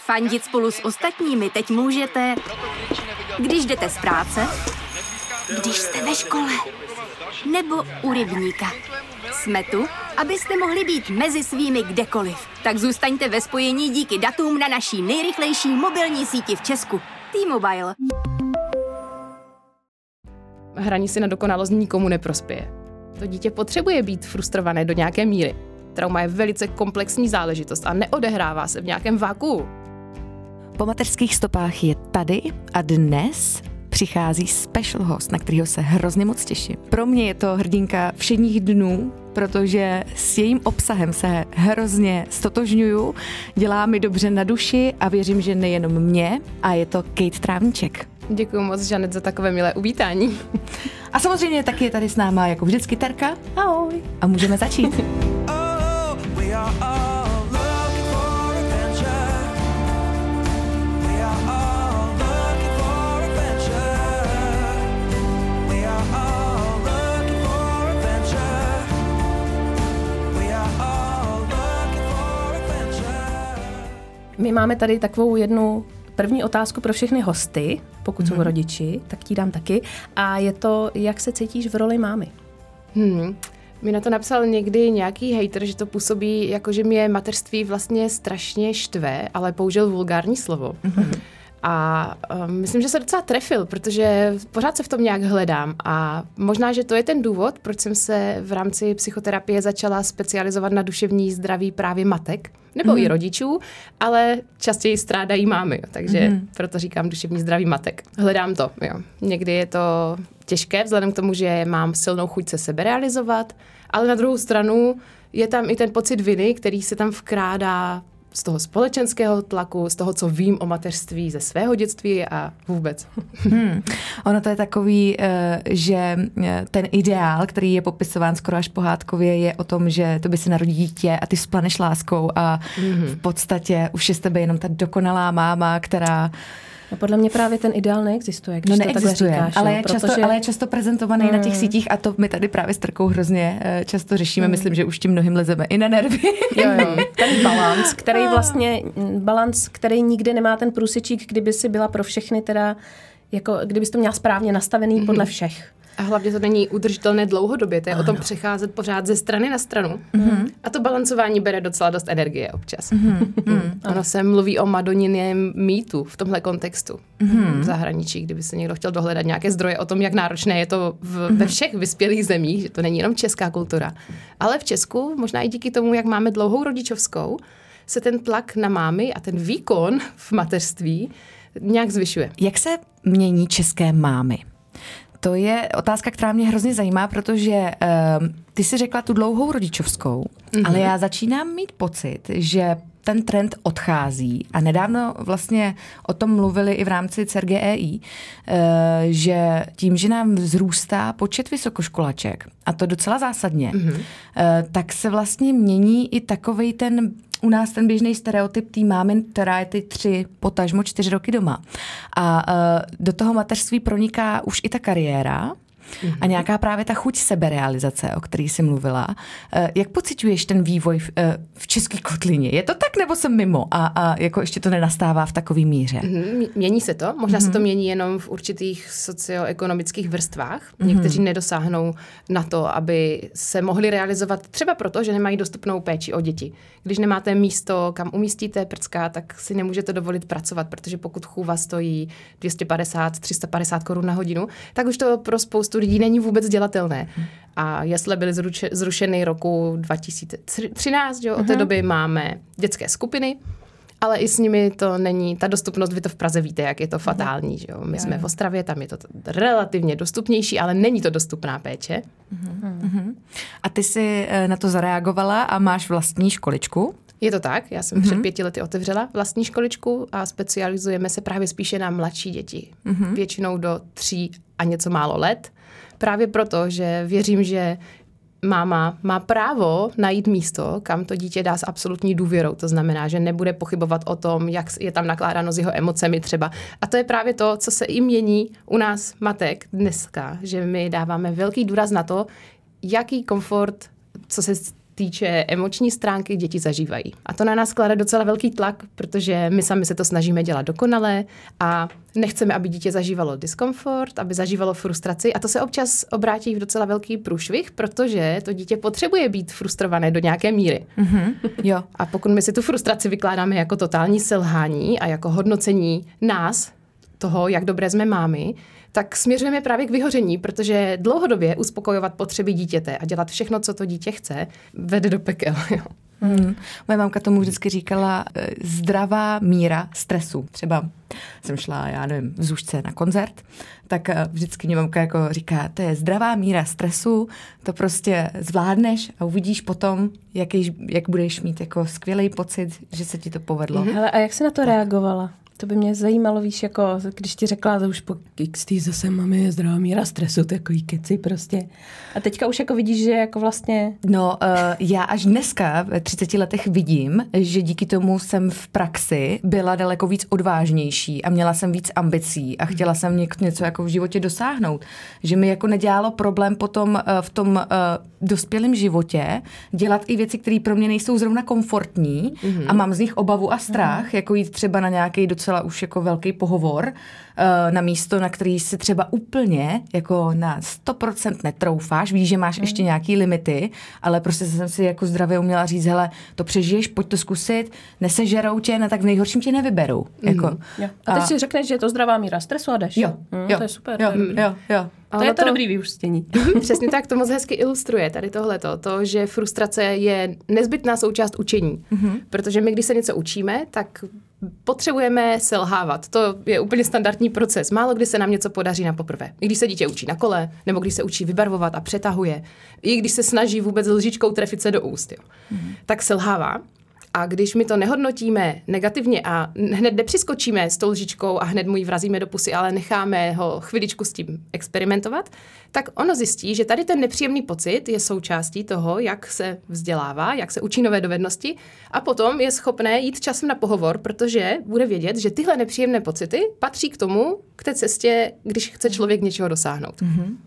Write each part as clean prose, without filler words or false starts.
Fandit spolu s ostatními teď můžete, když jdete z práce, když jste ve škole, nebo u rybníka. Jsme tu, abyste mohli být mezi svými kdekoliv. Tak zůstaňte ve spojení díky datům na naší nejrychlejší mobilní síti v Česku. T-Mobile. Hraní si na dokonalost nikomu neprospěje. To dítě potřebuje být frustrované do nějaké míry. Trauma je velice komplexní záležitost a neodehrává se v nějakém vakuu. Po mateřských stopách je tady a dnes přichází special host, na kterého se hrozně moc těším. Pro mě je to hrdinka všedních dnů, protože s jejím obsahem se hrozně stotožňuju, dělá mi dobře na duši a věřím, že nejenom mě, a je to Kate Trávníček. Děkuji moc, Žanet, za takové milé uvítání. A samozřejmě taky je tady s náma jako vždycky Terka. Ahoj. A můžeme začít. My máme tady takovou jednu první otázku pro všechny hosty, pokud jsou rodiči, tak ti dám taky. A je to, jak se cítíš v roli mámy? Mi na to napsal někdy nějaký hejter, že to působí jako, že mě mateřství vlastně strašně štve, ale použil vulgární slovo. A myslím, že se docela trefil, protože pořád se v tom nějak hledám a možná, že to je ten důvod, proč jsem se v rámci psychoterapie začala specializovat na duševní zdraví právě matek, nebo i rodičů, ale častěji strádají mámy, takže proto říkám duševní zdraví matek. Hledám to, jo. Někdy je to těžké, vzhledem k tomu, že mám silnou chuť se seberealizovat, ale na druhou stranu je tam i ten pocit viny, který se tam vkrádá z toho společenského tlaku, z toho, co vím o mateřství ze svého dětství a vůbec. Ono to je takový, že ten ideál, který je popisován skoro až pohádkově, je o tom, že to by se narodí dítě a ty vzplaneš láskou a v podstatě už je z tebe jenom ta dokonalá máma, která... No podle mě právě ten ideál neexistuje, když to takhle říkáš. Ale je často prezentovaný na těch sítích a to my tady právě s Trkou hrozně často řešíme. Myslím, že už tím mnohým lezeme i na nervy. Jo. Ten balans, který nikdy nemá ten průsečík, kdyby si byla pro všechny teda, jako kdybys to měla správně nastavený podle všech. A hlavně to není udržitelné dlouhodobě, to je o tom přecházet pořád ze strany na stranu. A to balancování bere docela dost energie občas. Ono se mluví o Madoniném mýtu v tomhle kontextu v zahraničí, kdyby se někdo chtěl dohledat nějaké zdroje o tom, jak náročné je to ve všech vyspělých zemích, že to není jenom česká kultura. Ale v Česku, možná i díky tomu, jak máme dlouhou rodičovskou, se ten tlak na mámy a ten výkon v mateřství nějak zvyšuje. Jak se mění české mámy? To je otázka, která mě hrozně zajímá, protože ty jsi řekla tu dlouhou rodičovskou, ale já začínám mít pocit, že ten trend odchází a nedávno vlastně o tom mluvili i v rámci CERGEI, že tím, že nám vzrůstá počet vysokoškolaček, a to docela zásadně, tak se vlastně mění i takovej ten u nás ten běžný stereotyp té mámy, která je ty 3, potažmo 4 roky doma. A do toho mateřství proniká už i ta kariéra a nějaká právě ta chuť seberealizace, o který jsi mluvila. Jak pociťuješ ten vývoj v české kotlině? Je to tak, nebo jsem mimo? A jako ještě to nenastává v takové míře? Mění se to. Možná se to mění jenom v určitých socioekonomických vrstvách. Někteří nedosáhnou na to, aby se mohli realizovat třeba proto, že nemají dostupnou péči o děti. Když nemáte místo, kam umístíte prcka, tak si nemůžete dovolit pracovat, protože pokud chůva stojí 250-350 korun na hodinu, tak už to pro spoustu lidí není vůbec dělatelné. A jesle byly zrušeny roku 2013, že? Od té doby máme dětské skupiny, ale i s nimi to není, ta dostupnost, vy to v Praze víte, jak je to fatální. Že? My jsme v Ostravě, tam je to relativně dostupnější, ale není to dostupná péče. A ty jsi na to zareagovala a máš vlastní školičku? Je to tak, já jsem před 5 lety otevřela vlastní školičku a specializujeme se právě spíše na mladší děti. Většinou do 3 a něco málo let. Právě proto, že věřím, že máma má právo najít místo, kam to dítě dá s absolutní důvěrou. To znamená, že nebude pochybovat o tom, jak je tam nakládáno s jeho emocemi třeba. A to je právě to, co se i mění u nás matek dneska, že my dáváme velký důraz na to, jaký komfort, co se týče emoční stránky, děti zažívají. A to na nás klade docela velký tlak, protože my sami se to snažíme dělat dokonale a nechceme, aby dítě zažívalo diskomfort, aby zažívalo frustraci a to se občas obrátí v docela velký průšvih, protože to dítě potřebuje být frustrované do nějaké míry. Jo. A pokud my si tu frustraci vykládáme jako totální selhání a jako hodnocení nás, toho, jak dobré jsme mámy, tak směřujeme právě k vyhoření, protože dlouhodobě uspokojovat potřeby dítěte a dělat všechno, co to dítě chce, vede do pekel. Jo. Moje mamka tomu vždycky říkala zdravá míra stresu. Třeba jsem šla, já nevím, v Zušce na koncert, tak vždycky mě mamka jako říká, to je zdravá míra stresu, to prostě zvládneš a uvidíš potom, jak budeš mít jako skvělý pocit, že se ti to povedlo. Hele, a jak jsi na to reagovala? To by mě zajímalo, víš, jako když ti řekla, že už po XT zase máme zdravá míra stresu, takový keci prostě. A teďka už jako vidíš, že jako vlastně... No, já až dneska ve 30 letech vidím, že díky tomu jsem v praxi byla daleko víc odvážnější a měla jsem víc ambicí a chtěla jsem něco jako v životě dosáhnout. Že mi jako nedělalo problém potom v tom dospělém životě dělat i věci, které pro mě nejsou zrovna komfortní a mám z nich obavu a strach, jako jít třeba na nějaký docela už jako velký pohovor na místo, na který si třeba úplně jako na 100% netroufáš, víš, že máš ještě nějaký limity, ale prostě jsem si jako zdravě uměla říct, hele, to přežiješ, pojď to zkusit, nesežerou tě, tak v nejhorším tě nevyberou. Jako. A teď si řekneš, že je to zdravá míra stresu a jdeš. Jo. To je super. Jo. To je to dobrý vyústění. Přesně tak, to moc hezky ilustruje tady tohleto. To, že frustrace je nezbytná součást učení. Protože my, když se něco učíme, tak potřebujeme selhávat. To je úplně standardní proces. Málo kdy se nám něco podaří na poprvé. I když se dítě učí na kole, nebo když se učí vybarvovat a přetahuje, i když se snaží vůbec lžičkou trefit se do úst, jo. Tak selhává. A když my to nehodnotíme negativně a hned nepřiskočíme s tou lžičkou a hned mu ji vrazíme do pusy, ale necháme ho chviličku s tím experimentovat, tak ono zjistí, že tady ten nepříjemný pocit je součástí toho, jak se vzdělává, jak se učí nové dovednosti a potom je schopné jít časem na pohovor, protože bude vědět, že tyhle nepříjemné pocity patří k tomu, k té cestě, když chce člověk něčeho dosáhnout.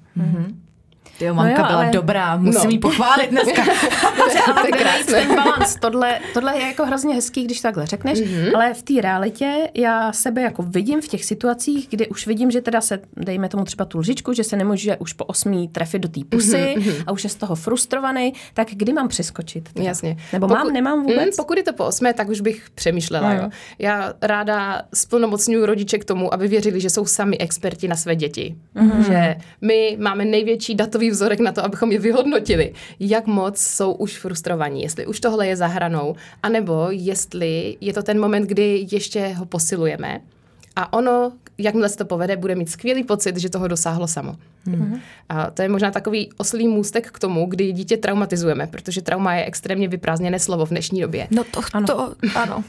Jo, mamka byla dobrá, musím jí pochválit dneska. Dobře, ale kde najít ten balans? Tohle je jako hrozně hezký, když takhle řekneš, ale v té realitě já sebe jako vidím v těch situacích, kdy už vidím, že teda se, dejme tomu třeba tu lžičku, že se nemůže už po 8 trefit do té pusy a už je z toho frustrovaný, tak kdy mám přeskočit? Teda? Jasně. Nebo nemám vůbec? Pokud je to po 8, tak už bych přemýšlela. Jo. Já ráda splnomocňuji rodiče k tomu, aby věřili, že jsou sami experti na své děti. Že my máme největší datový vzorek na to, abychom je vyhodnotili, jak moc jsou už frustrovaní, jestli už tohle je za hranou, anebo jestli je to ten moment, kdy ještě ho posilujeme a ono, jakmile se to povede, bude mít skvělý pocit, že toho dosáhlo samo. A to je možná takový oslý můstek k tomu, kdy dítě traumatizujeme, protože trauma je extrémně vyprázdněné slovo v dnešní době. No ano.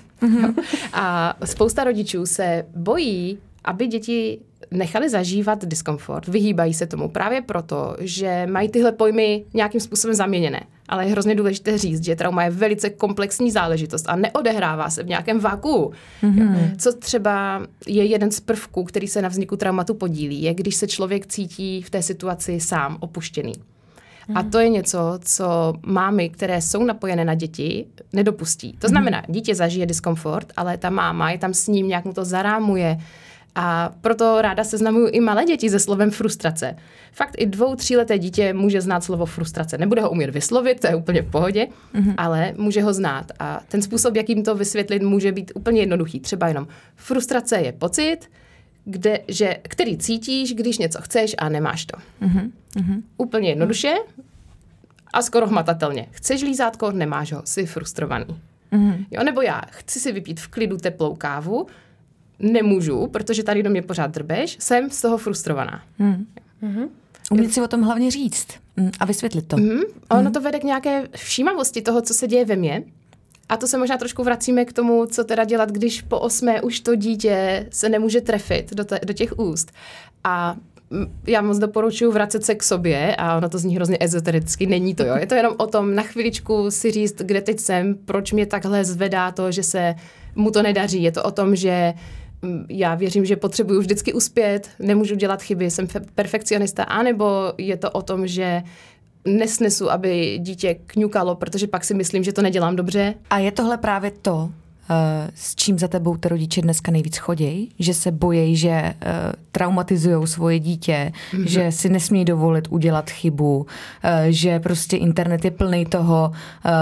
A spousta rodičů se bojí, aby děti nechali zažívat diskomfort, vyhýbají se tomu právě proto, že mají tyhle pojmy nějakým způsobem zaměněné. Ale je hrozně důležité říct, že trauma je velice komplexní záležitost a neodehrává se v nějakém vakuu. Co třeba je jeden z prvků, který se na vzniku traumatu podílí, je, když se člověk cítí v té situaci sám opuštěný. A to je něco, co mámy, které jsou napojené na děti, nedopustí. To znamená, dítě zažije diskomfort, ale ta máma je tam s ním, nějak mu to zarámuje. A proto ráda seznamuju i malé děti se slovem frustrace. Fakt i 2-3leté dítě může znát slovo frustrace. Nebude ho umět vyslovit, to je úplně v pohodě, ale může ho znát. A ten způsob, jak jim to vysvětlit, může být úplně jednoduchý. Třeba jenom frustrace je pocit, který cítíš, když něco chceš a nemáš to. Úplně jednoduše a skoro hmatatelně. Chceš lízátko, nemáš ho, jsi frustrovaný. Jo, nebo já chci si vypít v klidu teplou kávu, nemůžu, protože tady do mě pořád drbeš, jsem z toho frustrovaná. Umět si o tom hlavně říct a vysvětlit to. Ono to vede k nějaké všímavosti toho, co se děje ve mně. A to se možná trošku vracíme k tomu, co teda dělat, když po 8 už to dítě se nemůže trefit do těch úst. A já moc doporučuji vracet se k sobě a ono to zní hrozně ezotericky, není to, jo. Je to jenom o tom na chviličku si říct, kde teď jsem, proč mě takhle zvedá to, že se mu to nedaří. Je to o tom, že já věřím, že potřebuju vždycky uspět, nemůžu dělat chyby, jsem perfekcionista, anebo je to o tom, že nesnesu, aby dítě kňukalo, protože pak si myslím, že to nedělám dobře. A je tohle právě to, s čím za tebou ty rodiče dneska nejvíc chodějí? Že se bojí, že traumatizujou svoje dítě, že si nesmí dovolit udělat chybu, že prostě internet je plný toho,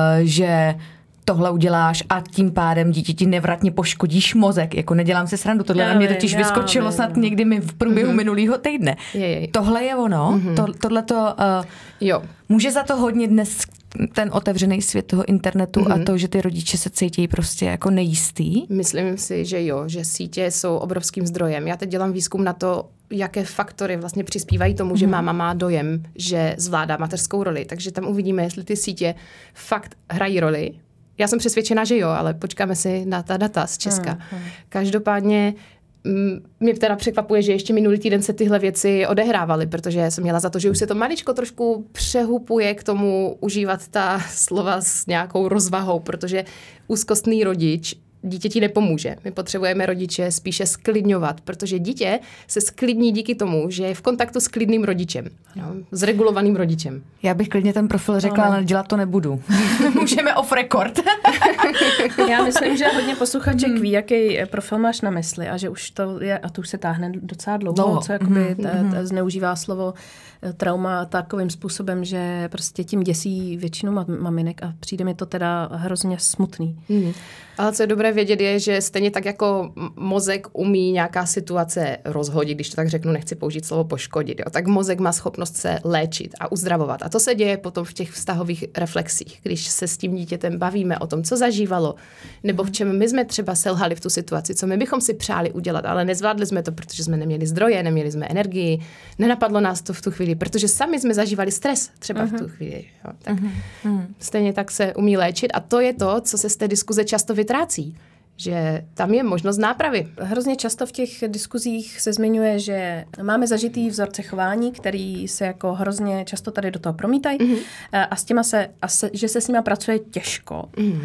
že tohle uděláš a tím pádem dítěti nevratně poškodíš mozek. Jako nedělám si srandu, tohle na mě totiž vyskočilo snad někdy mi v průběhu minulého týdne. Tohle je ono, tohle to jo. Může za to hodně dnes ten otevřený svět toho internetu a to, že ty rodiče se cítí prostě jako nejistý? Myslím si, že jo, že sítě jsou obrovským zdrojem. Já teď dělám výzkum na to, jaké faktory vlastně přispívají tomu, že máma má dojem, že zvládá mateřskou roli. Takže tam uvidíme, jestli ty sítě fakt hrají roli. Já jsem přesvědčená, že jo, ale počkáme si na ta data z Česka. Každopádně mě teda překvapuje, že ještě minulý týden se tyhle věci odehrávaly, protože jsem měla za to, že už se to maličko trošku přehupuje k tomu užívat ta slova s nějakou rozvahou, protože úzkostný rodič dítěti nepomůže. My potřebujeme rodiče spíše sklidňovat, protože dítě se sklidní díky tomu, že je v kontaktu s klidným rodičem, jo, s regulovaným rodičem. Já bych klidně ten profil řekla, ale dělat to nebudu. Můžeme off record. Já myslím, že hodně posluchaček ví, jaký profil máš na mysli a že už to je, a to už se táhne docela dlouho. Co jakoby zneužívá slovo trauma takovým způsobem, že prostě tím děsí většinu maminek a přijde mi to teda hrozně smutný. Ale co je dobré vědět je, že stejně tak jako mozek umí nějaká situace rozhodit, když to tak řeknu, nechci použít slovo poškodit, jo, tak mozek má schopnost se léčit a uzdravovat. A to se děje potom v těch vztahových reflexích, když se s tím dítětem bavíme o tom, co zažívalo, nebo v čem my jsme třeba selhali v tu situaci, co my bychom si přáli udělat, ale nezvládli jsme to, protože jsme neměli zdroje, neměli jsme energii, nenapadlo nás to v tu chvíli, protože sami jsme zažívali stres třeba v tu chvíli. Jo, tak stejně tak se umí léčit a to je to, co se z té diskuze často vytrácí, že tam je možnost nápravy. Hrozně často v těch diskuzích se zmiňuje, že máme zažitý vzorce chování, který se jako hrozně často tady do toho promítají a s těma že se s nima pracuje těžko.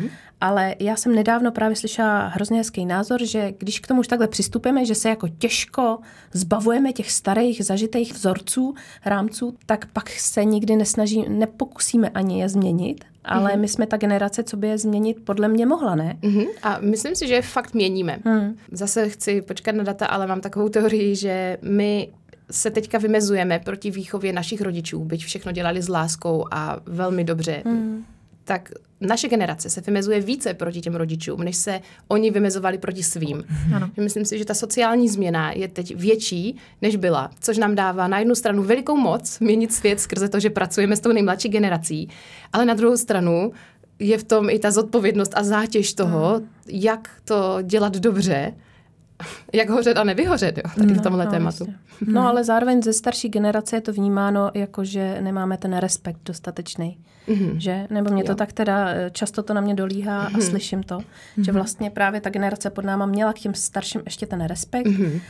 Ale já jsem nedávno právě slyšela hrozně hezký názor, že když k tomu už takhle přistupujeme, že se jako těžko zbavujeme těch starých zažitých vzorců, rámců, tak pak se nikdy nepokusíme ani je změnit. Ale my jsme ta generace, co by je změnit, podle mě mohla, ne? A myslím si, že je fakt měníme. Zase chci počkat na data, ale mám takovou teorii, že my se teďka vymezujeme proti výchově našich rodičů, byť všechno dělali s láskou a velmi dobře. Tak naše generace se vymezuje více proti těm rodičům, než se oni vymezovali proti svým. Ano. Myslím si, že ta sociální změna je teď větší, než byla, což nám dává na jednu stranu velikou moc měnit svět skrze to, že pracujeme s tou nejmladší generací, ale na druhou stranu je v tom i ta zodpovědnost a zátěž toho, jak to dělat dobře, jak hořet a nevyhořet, jo, tady v tomhle tématu. No ale zároveň ze starší generace je to vnímáno jako, že nemáme ten respekt dostatečný. Že? Nebo mě to tak teda, často to na mě dolíhá a slyším to, že vlastně právě ta generace pod náma měla k těm starším ještě ten respekt.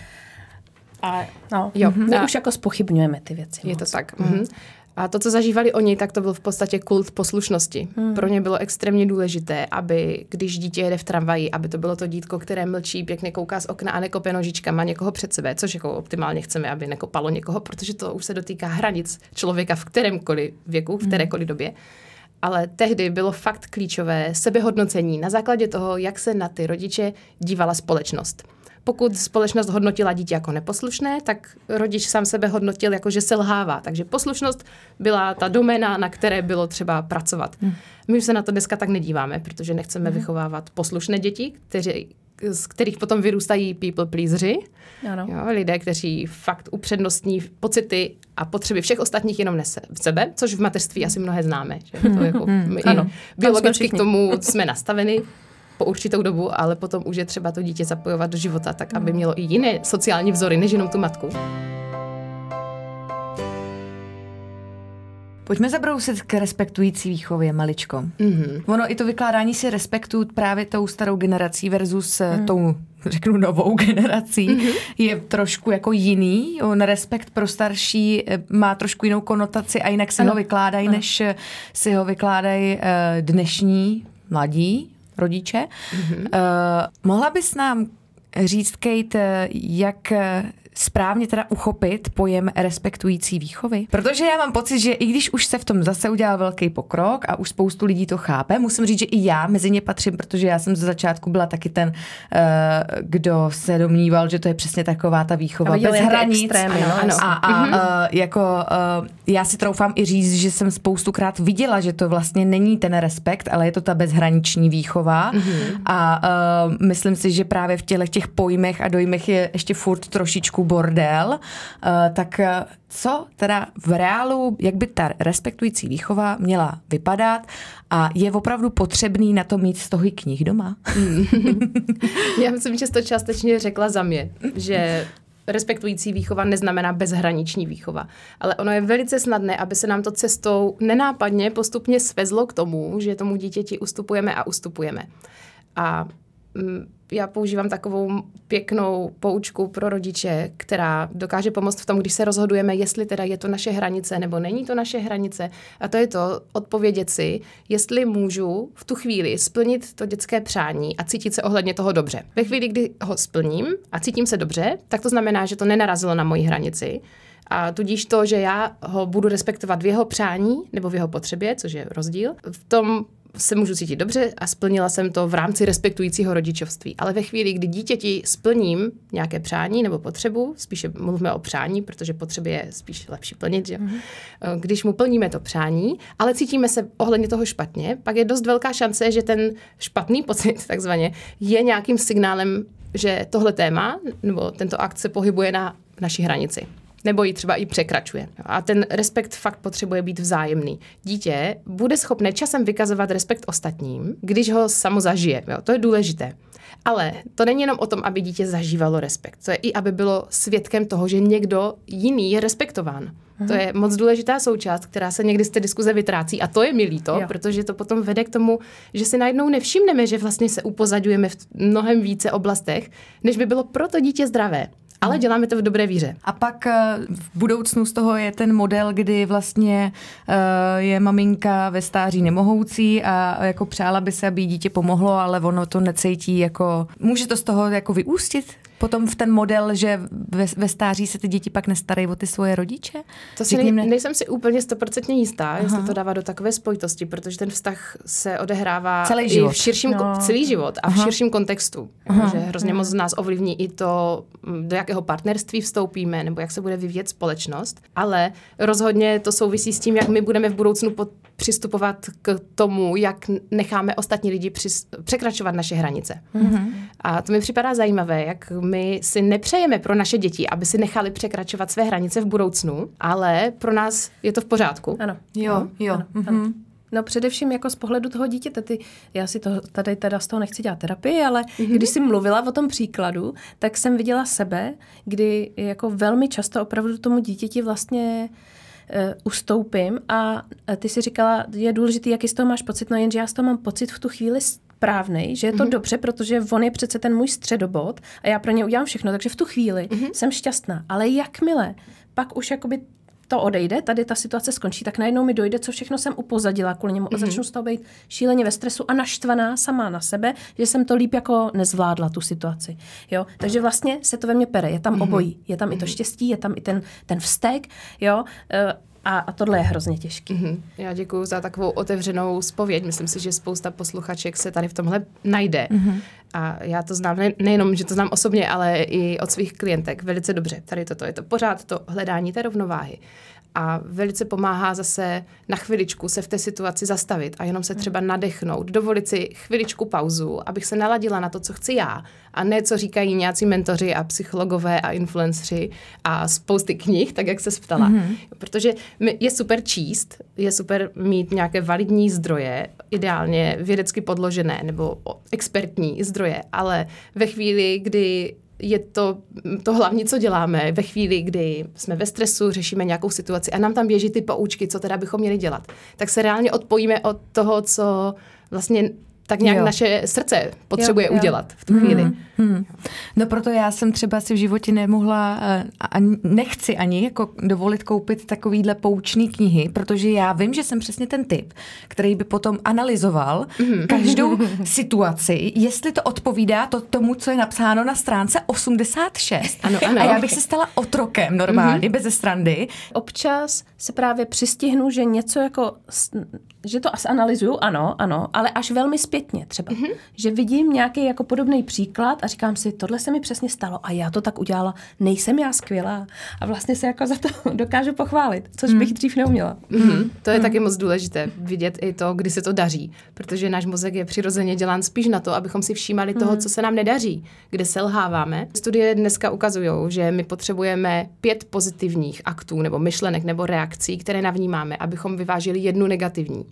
A no, my už jako zpochybňujeme ty věci. Je to tak. A to, co zažívali oni, tak to byl v podstatě kult poslušnosti. Pro ně bylo extrémně důležité, aby, když dítě jede v tramvaji, aby to bylo to dítko, které mlčí, pěkně kouká z okna a nekope nožičkama někoho před sebe, což jako optimálně chceme, aby nekopalo někoho, protože to už se dotýká hranic člověka v kterémkoliv věku, v kterékoliv době. Ale tehdy bylo fakt klíčové sebehodnocení na základě toho, jak se na ty rodiče dívala společnost. Pokud společnost hodnotila dítě jako neposlušné, tak rodič sám sebe hodnotil jako, že selhává. Takže poslušnost byla ta doména, na které bylo třeba pracovat. My už se na to dneska tak nedíváme, protože nechceme vychovávat poslušné děti, z kterých potom vyrůstají people pleaseři. Jo, lidé, kteří fakt upřednostní pocity a potřeby všech ostatních jenom nese v sebe, což v mateřství asi mnohé známe. Že to jako biologicky k tomu jsme nastaveni po určitou dobu, ale potom už je třeba to dítě zapojovat do života, tak aby mělo i jiné sociální vzory, než jenom tu matku. Pojďme zabrousit k respektující výchově, maličko. Ono i to vykládání si respektu právě tou starou generací versus tou, řeknu, novou generací je trošku jako jiný. On respekt pro starší má trošku jinou konotaci a jinak si ho vykládají, než si ho vykládají dnešní mladí rodiče. Mohla bys nám říct, Kate, jak správně teda uchopit pojem respektující výchovy? Protože já mám pocit, že i když už se v tom zase udělal velký pokrok a už spoustu lidí to chápe, musím říct, že i já mezi ně patřím, protože já jsem ze začátku byla taky ten, kdo se domníval, že to je přesně taková ta výchova bez hranic. Já si troufám i říct, že jsem spoustukrát viděla, že to vlastně není ten respekt, ale je to ta bezhraniční výchova. A myslím si, že právě v těch pojmech a dojmech je ještě furt trošičku bordel. Tak co teda v reálu, jak by ta respektující výchova měla vypadat a je opravdu potřebný na to mít stohy knih doma? Já myslím, že jsi to částečně řekla za mě, že respektující výchova neznamená bezhraniční výchova. Ale ono je velice snadné, aby se nám to cestou nenápadně postupně svezlo k tomu, že tomu dítěti ustupujeme a ustupujeme. A já používám takovou pěknou poučku pro rodiče, která dokáže pomoct v tom, když se rozhodujeme, jestli teda je to naše hranice nebo není to naše hranice. A to je to odpovědět si, jestli můžu v tu chvíli splnit to dětské přání a cítit se ohledně toho dobře. Ve chvíli, kdy ho splním a cítím se dobře, tak to znamená, že to nenarazilo na moji hranici. A tudíž to, že já ho budu respektovat v jeho přání nebo v jeho potřebě, což je rozdíl, v tom se můžu cítit dobře a splnila jsem to v rámci respektujícího rodičovství. Ale ve chvíli, kdy dítěti splním nějaké přání nebo potřebu, spíše mluvíme o přání, protože potřeby je spíš lepší plnit, že? Když mu plníme to přání, ale cítíme se ohledně toho špatně, pak je dost velká šance, že ten špatný pocit takzvaně je nějakým signálem, že tohle téma nebo tento akt se pohybuje na naší hranici. Nebo ji třeba i překračuje. A ten respekt fakt potřebuje být vzájemný. Dítě bude schopné časem vykazovat respekt ostatním, když ho samo zažije. Jo, to je důležité. Ale to není jenom o tom, aby dítě zažívalo respekt. To je i, aby bylo svědkem toho, že někdo jiný je respektován. To je moc důležitá součást, která se někdy z té diskuze vytrácí. A to je mi líto, protože to potom vede k tomu, že si najednou nevšimneme, že vlastně se upozadňujeme v mnohem více oblastech, než by bylo pro to dítě zdravé. Ale děláme to v dobré víře. A pak v budoucnu z toho je ten model, kdy vlastně je maminka ve stáří nemohoucí a jako přála by se, aby dítě pomohlo, ale ono to necítí jako... Může to z toho jako vyústit? Potom v ten model, že ve stáří se ty děti pak nestarají o ty svoje rodiče? To si nejsem si úplně 100% jistá, jestli to dává do takové spojitosti, protože ten vztah se odehrává celý život. V širším celý život a v širším kontextu. Že hrozně moc z nás ovlivní i to, do jakého partnerství vstoupíme, nebo jak se bude vyvíjet společnost. Ale rozhodně to souvisí s tím, jak my budeme v budoucnu přistupovat k tomu, jak necháme ostatní lidi překračovat naše hranice. A to mi připadá zajímavé, jak my si nepřejeme pro naše děti, aby si nechali překračovat své hranice v budoucnu, ale pro nás je to v pořádku. Ano. Jo. Ano. No především jako z pohledu toho dítěte, já si to tady teda z toho nechci dělat terapii, ale když jsi mluvila o tom příkladu, tak jsem viděla sebe, kdy jako velmi často opravdu tomu dítěti vlastně ustoupím a ty si říkala, je důležitý, jaký z toho máš pocit, no jenže já z toho mám pocit v tu chvíli správnej, že je to dobře, protože on je přece ten můj středobod a já pro ně udělám všechno, takže v tu chvíli jsem šťastná. Ale jakmile pak už jakoby to odejde, tady ta situace skončí, tak najednou mi dojde, co všechno jsem upozadila kvůli němu a začnu z toho být šíleně ve stresu a naštvaná sama na sebe, že jsem to líp jako nezvládla tu situaci. Jo? Takže vlastně se to ve mně pere, je tam obojí. Je tam i to štěstí, je tam i ten vztek, jo? A tohle je hrozně těžký. Já děkuju za takovou otevřenou zpověď. Myslím si, že spousta posluchaček se tady v tomhle najde. A já to znám, nejenom, že to znám osobně, ale i od svých klientek velice dobře. Tady toto je to pořád to hledání té rovnováhy. A velice pomáhá zase na chviličku se v té situaci zastavit a jenom se třeba nadechnout, dovolit si chviličku pauzu, abych se naladila na to, co chci já. A ne, co říkají nějací mentoři a psychologové a influenceri a spousty knih, tak jak se ptala. Protože je super číst, je super mít nějaké validní zdroje, ideálně vědecky podložené nebo expertní zdroje, ale ve chvíli, kdy je to hlavní, co děláme ve chvíli, kdy jsme ve stresu, řešíme nějakou situaci a nám tam běží ty poučky, co teda bychom měli dělat, tak se reálně odpojíme od toho, co vlastně tak nějak naše srdce potřebuje udělat v tu chvíli. No proto já jsem třeba si v životě nemohla a nechci ani jako dovolit koupit takovýhle poučný knihy, protože já vím, že jsem přesně ten typ, který by potom analyzoval každou situaci, jestli to odpovídá tomu, co je napsáno na stránce 86. Ano. A já bych se stala otrokem normálně, beze srandy. Občas se právě přistihnu, že něco jako, že to asi analyzuju, ano, ale až velmi zpětně třeba. Že vidím nějaký jako podobný příklad a říkám si, tohle se mi přesně stalo a já to tak udělala, nejsem já skvělá a vlastně se jako za to dokážu pochválit, což bych dřív neuměla. To je taky moc důležité vidět i to, kdy se to daří, protože náš mozek je přirozeně dělán spíš na to, abychom si všímali toho, co se nám nedaří, kde selháváme. Studie dneska ukazují, že my potřebujeme 5 pozitivních aktů nebo myšlenek nebo reakcí, které navnímáme, abychom vyvážili 1 negativní.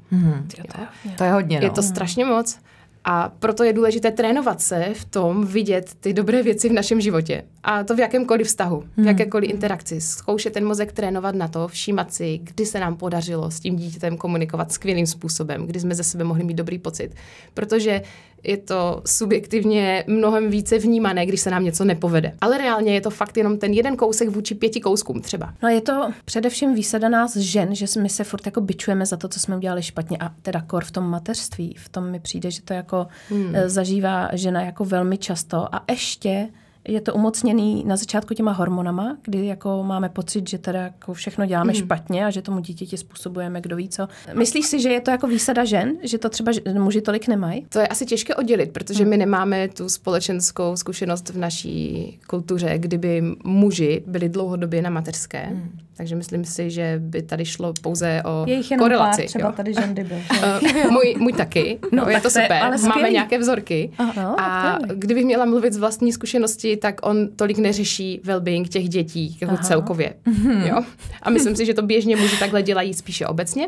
To je hodně. Je to strašně moc. A proto je důležité trénovat se v tom, vidět ty dobré věci v našem životě. A to v jakémkoliv vztahu, v jakékoliv interakci. Zkoušet ten mozek trénovat na to, všímat si, kdy se nám podařilo s tím dítětem komunikovat skvělým způsobem, kdy jsme ze sebe mohli mít dobrý pocit. Protože je to subjektivně mnohem více vnímané, když se nám něco nepovede. Ale reálně je to fakt jenom ten 1 kousek vůči 5 kouskům třeba. No je to především výsada nás žen, že my se furt jako bičujeme za to, co jsme udělali špatně a teda kor v tom mateřství. V tom mi přijde, že to jako zažívá žena jako velmi často a ještě je to umocněný na začátku těma hormonama, kdy jako máme pocit, že teda jako všechno děláme špatně a že tomu dítěti způsobujeme kdo ví co. Myslíš si, že je to jako výsada žen, že to třeba muži tolik nemají? To je asi těžké oddělit, protože my nemáme tu společenskou zkušenost v naší kultuře, kdyby muži byli dlouhodobě na mateřské. Takže myslím si, že by tady šlo pouze o korelaci. Pár, třeba tady ženy byl. Můj taky, je to super. Máme nějaké vzorky. A kdybych měla mluvit z vlastní zkušenosti, tak on tolik neřeší well-being těch dětí jako celkově. Jo? A myslím si, že to běžně muži takhle dělají spíše obecně.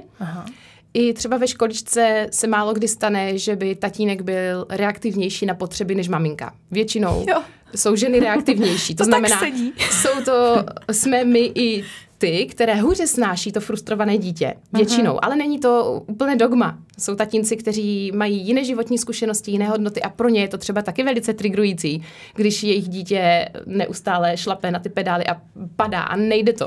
I třeba ve školičce se málo kdy stane, že by tatínek byl reaktivnější na potřeby než maminka. Většinou jsou ženy reaktivnější. To znamená, jsme my i ty, které hůře snáší to frustrované dítě. Většinou. Ale není to úplně dogma. Jsou tatínci, kteří mají jiné životní zkušenosti, jiné hodnoty a pro ně je to třeba taky velice triggerující, když jejich dítě neustále šlape na ty pedály a padá a nejde to.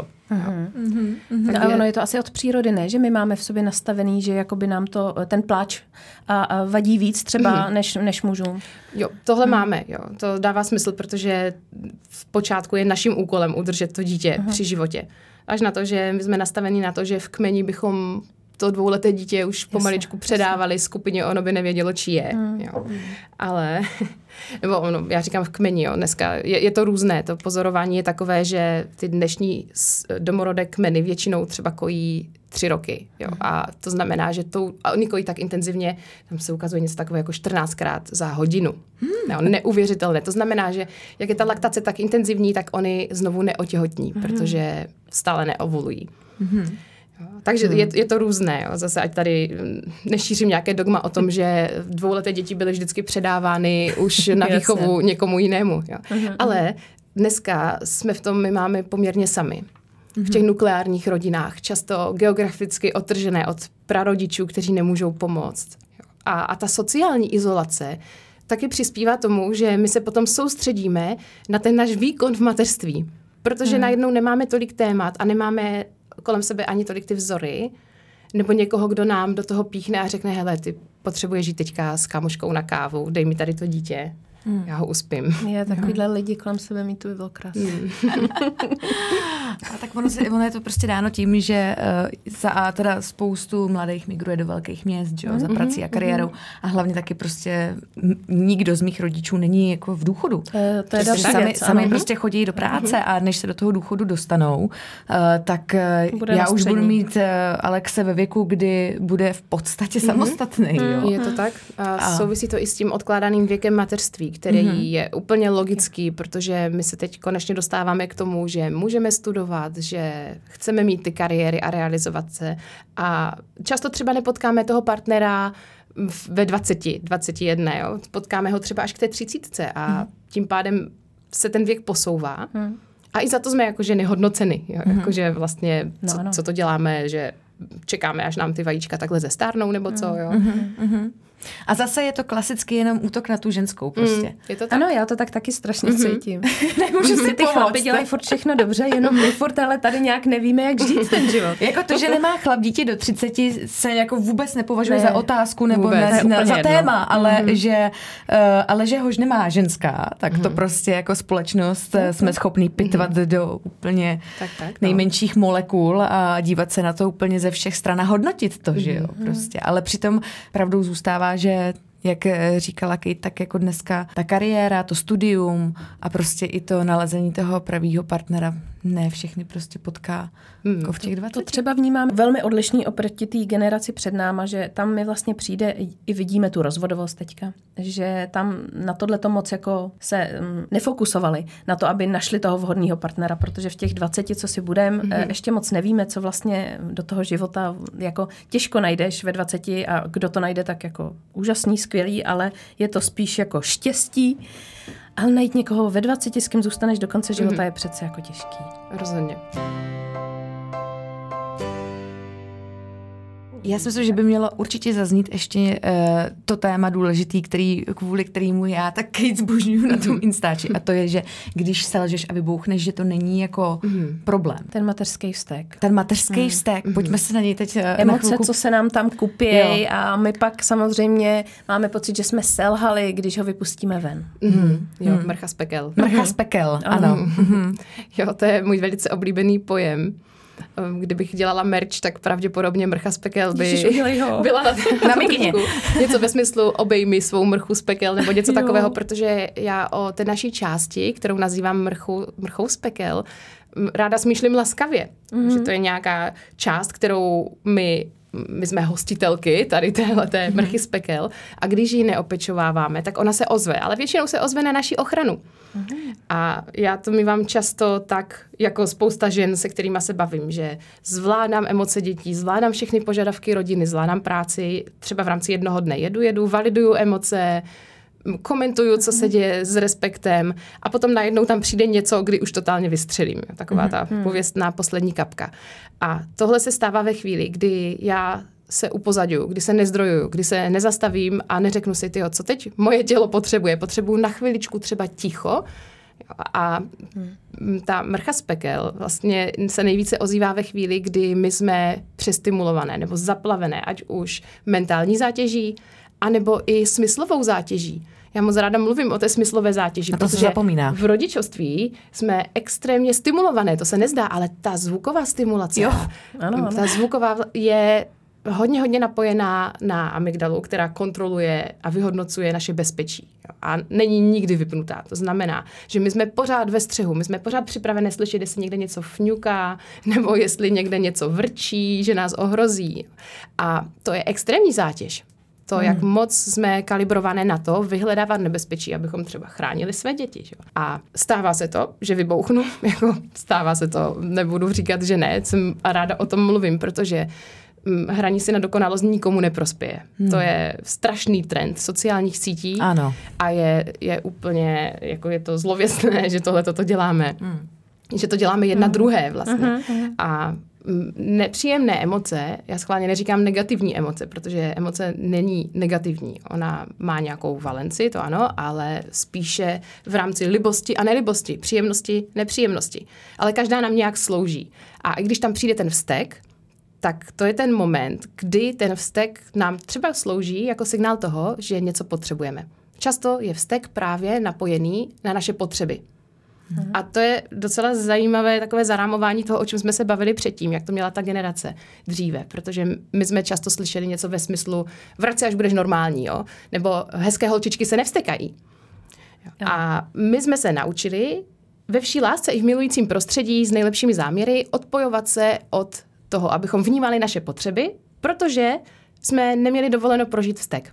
No a ono je to asi od přírody, ne? Že my máme v sobě nastavený, že jakoby nám to ten pláč a vadí víc třeba než mužům. Jo, tohle máme, jo. To dává smysl, protože v počátku je naším úkolem udržet to dítě při životě. Až na to, že my jsme nastavení na to, že v kmeni bychom to 2leté dítě už pomaličku předávali skupině, ono by nevědělo, čí je. Jo. Ale, nebo já říkám v kmeni, jo, dneska je to různé, to pozorování je takové, že ty dnešní domorodé kmeny většinou třeba kojí 3 roky. Jo. A to znamená, že oni kojí tak intenzivně, tam se ukazuje něco takové jako 14krát za hodinu. Jo, neuvěřitelné. To znamená, že jak je ta laktace tak intenzivní, tak oni znovu neotěhotní, protože stále neovulují. Takže je to různé. Jo. Zase ať tady nešířím nějaké dogma o tom, že 2leté děti byly vždycky předávány už na výchovu někomu jinému. Jo. Ale dneska jsme v tom, my máme poměrně sami. V těch nukleárních rodinách, často geograficky odtržené od prarodičů, kteří nemůžou pomoct. A ta sociální izolace taky přispívá tomu, že my se potom soustředíme na ten náš výkon v mateřství. Protože najednou nemáme tolik témat a nemáme kolem sebe ani tolik ty vzory, nebo někoho, kdo nám do toho píchne a řekne, hele, ty potřebuješ jít teďka s kámoškou na kávu, dej mi tady to dítě, já ho uspím. Je takovýhle lidi kolem sebe mít, to by bylo krásné. A tak ono je to prostě dáno tím, že teda spoustu mladých migruje do velkých měst, že, za prací a kariérou a hlavně taky prostě nikdo z mých rodičů není jako v důchodu. To je další věc. Sami prostě chodí do práce a než se do toho důchodu dostanou, tak já už budu mít Alexe ve věku, kdy bude v podstatě samostatný. Jo. Je to tak. A souvisí to i s tím odkládaným věkem mateřství, který je úplně logický, protože my se teď konečně dostáváme k tomu, že můžeme studovat, že chceme mít ty kariéry a realizovat se. A často třeba nepotkáme toho partnera ve 21, jo. Potkáme ho třeba až k té 30 a tím pádem se ten věk posouvá. A i za to jsme jako ženy hodnoceny. Jo. Jakože vlastně, co to děláme, že čekáme, až nám ty vajíčka takhle zestárnou, nebo co, jo. A zase je to klasicky jenom útok na tu ženskou prostě. Je to tak? Ano, já to tak taky strašně cítím. Nemůžu si Ty chlapi dělají furt všechno dobře, jenom my furt ale tady nějak nevíme, jak žít ten život. Jako to, že nemá chlap dítě do 30, se jako vůbec nepovažuje za otázku nebo vůbec, za téma, ale že hož nemá ženská, tak to prostě jako společnost jsme schopní pitvat do úplně nejmenších molekul a dívat se na to úplně ze všech stran a hodnotit to, že jo, prostě. Ale přitom pravdou zůstává, že jak říkala Kate, tak jako dneska ta kariéra, to studium a prostě i to nalezení toho pravýho partnera ne všechny prostě potká jako v těch 20. To třeba vnímám velmi odlišný oproti té generaci před náma, že tam mi vlastně přijde i vidíme tu rozvodovost teďka, že tam na tohleto moc jako se nefokusovali na to, aby našli toho vhodného partnera, protože v těch 20, co si budeme, ještě moc nevíme, co vlastně do toho života jako těžko najdeš ve 20 a kdo to najde, tak jako úžasný, skvělý, ale je to spíš jako štěstí. Ale najít někoho ve 20, s kým zůstaneš do konce života, je přece jako těžký. Rozhodně. Já si myslím, že by mělo určitě zaznít ještě to téma důležitý, kvůli kterému já tak Kate zbožňuju na tom Instači. A to je, že když selžeš a vybouchneš, že to není jako problém. Ten mateřský vztek. Ten mateřský vztek. Pojďme se na něj teď emoce, co se nám tam kupějí a my pak samozřejmě máme pocit, že jsme selhali, když ho vypustíme ven. Jo, mrcha z pekel. Mrcha z pekel, ano. Jo, to je můj velice oblíbený pojem. Kdybych dělala merch, tak pravděpodobně mrcha z pekel by byla na mikině. Něco ve smyslu obej mi svou mrchu z pekel nebo něco takového, protože já o té naší části, kterou nazývám mrchou z pekel, ráda smýšlím laskavě. Že to je nějaká část, kterou my jsme hostitelky tady téhleté mrchy z pekel a když ji neopečováváme, tak ona se ozve, ale většinou se ozve na naši ochranu. A já to mívám často tak, jako spousta žen, se kterýma se bavím, že zvládám emoce dětí, zvládám všechny požadavky rodiny, zvládám práci, třeba v rámci jednoho dne jedu, validuju emoce, komentuju, co se děje s respektem a potom najednou tam přijde něco, kdy už totálně vystřelím. Taková ta pověstná poslední kapka. A tohle se stává ve chvíli, kdy já se upozaďuju, kdy se nezdrojuju, kdy se nezastavím a neřeknu si, tyjo, co teď moje tělo potřebuje. Potřebuju na chviličku třeba ticho a ta mrcha z pekel vlastně se nejvíce ozývá ve chvíli, kdy my jsme přestimulované nebo zaplavené, ať už mentální zátěží, anebo i smyslovou zátěží. Já moc ráda mluvím o té smyslové zátěži, a to protože v rodičovství jsme extrémně stimulované, to se nezdá, ale ta zvuková stimulace, ano. Ta zvuková je hodně napojená na amygdalu, která kontroluje a vyhodnocuje naše bezpečí. A není nikdy vypnutá. To znamená, že my jsme pořád ve střehu, my jsme pořád připravené slyšet, jestli někde něco fňuká, nebo jestli někde něco vrčí, že nás ohrozí. A to je extrémní zátěž. To, jak moc jsme kalibrované na to vyhledávat nebezpečí, abychom třeba chránili své děti. Že? A stává se to, že vybouchnu, stává se to, nebudu říkat, že ne, a ráda o tom mluvím, protože hraní si na dokonalost nikomu neprospěje. To je strašný trend sociálních sítí. Ano. A je úplně, jako je to zlověstné, že tohle toto děláme. Že to děláme jedna druhé vlastně. A nepříjemné emoce, já schválně neříkám negativní emoce, protože emoce není negativní. Ona má nějakou valenci, to ano, ale spíše v rámci libosti a nelibosti, příjemnosti, nepříjemnosti. Ale každá nám nějak slouží. A i když tam přijde ten vztek, tak to je ten moment, kdy ten vztek nám třeba slouží jako signál toho, že něco potřebujeme. Často je vztek právě napojený na naše potřeby. A to je docela zajímavé takové zarámování toho, o čem jsme se bavili předtím, jak to měla ta generace dříve, protože my jsme často slyšeli něco ve smyslu vrať se, až budeš normální, jo? Nebo hezké holčičky se nevstekají. A my jsme se naučili ve vší lásce i v milujícím prostředí s nejlepšími záměry odpojovat se od toho, abychom vnímali naše potřeby, protože jsme neměli dovoleno prožít vztek.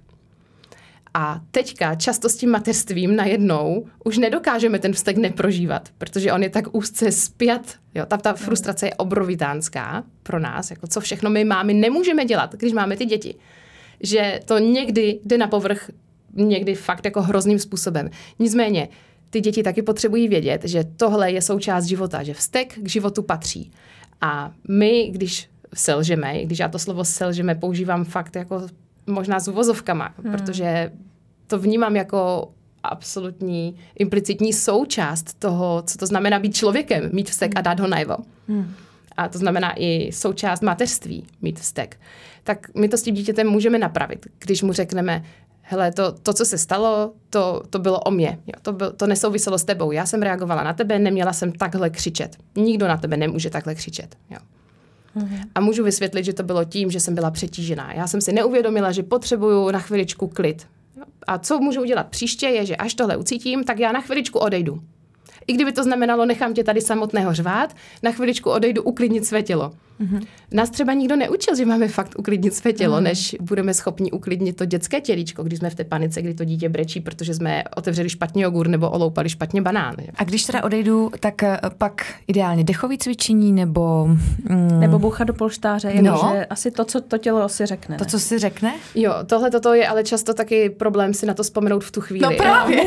A teďka často s tím mateřstvím najednou už nedokážeme ten vztek neprožívat, protože on je tak úzce spjat. Jo, ta frustrace je obrovitánská pro nás, jako co všechno my mámy nemůžeme dělat, když máme ty děti. Že to někdy jde na povrch, někdy fakt jako hrozným způsobem. Nicméně ty děti taky potřebují vědět, že tohle je součást života, že vztek k životu patří. A my, když selžeme, když já to slovo selžeme používám fakt jako možná s uvozovkama, protože to vnímám jako absolutní implicitní součást toho, co to znamená být člověkem, mít vztek a dát ho najevo. A to znamená i součást mateřství, mít vztek. Tak my to s tím dítětem můžeme napravit, když mu řekneme, hele, to co se stalo, to bylo o mě. Jo, to nesouviselo s tebou. Já jsem reagovala na tebe, neměla jsem takhle křičet. Nikdo na tebe nemůže takhle křičet. Jo. A můžu vysvětlit, že to bylo tím, že jsem byla přetížená. Já jsem si neuvědomila, že potřebuju na chviličku klid. A co můžu udělat příště je, že až tohle ucítím, tak já na chviličku odejdu. I kdyby to znamenalo, nechám tě tady samotného řvát, na chviličku odejdu uklidnit své tělo. Nás třeba nikdo neučil, že máme fakt uklidnit své tělo, než budeme schopni uklidnit to dětské tělíčko, když jsme v té panice, kdy to dítě brečí, protože jsme otevřeli špatně jogurt nebo oloupali špatně banán. A když teda odejdu, tak pak ideálně dechové cvičení nebo... Nebo bouchat do polštáře, jakože asi to, co to tělo si řekne. To, co si řekne? Jo, tohle toto je ale často taky problém si na to vzpomenout v tu chvíli. No právě.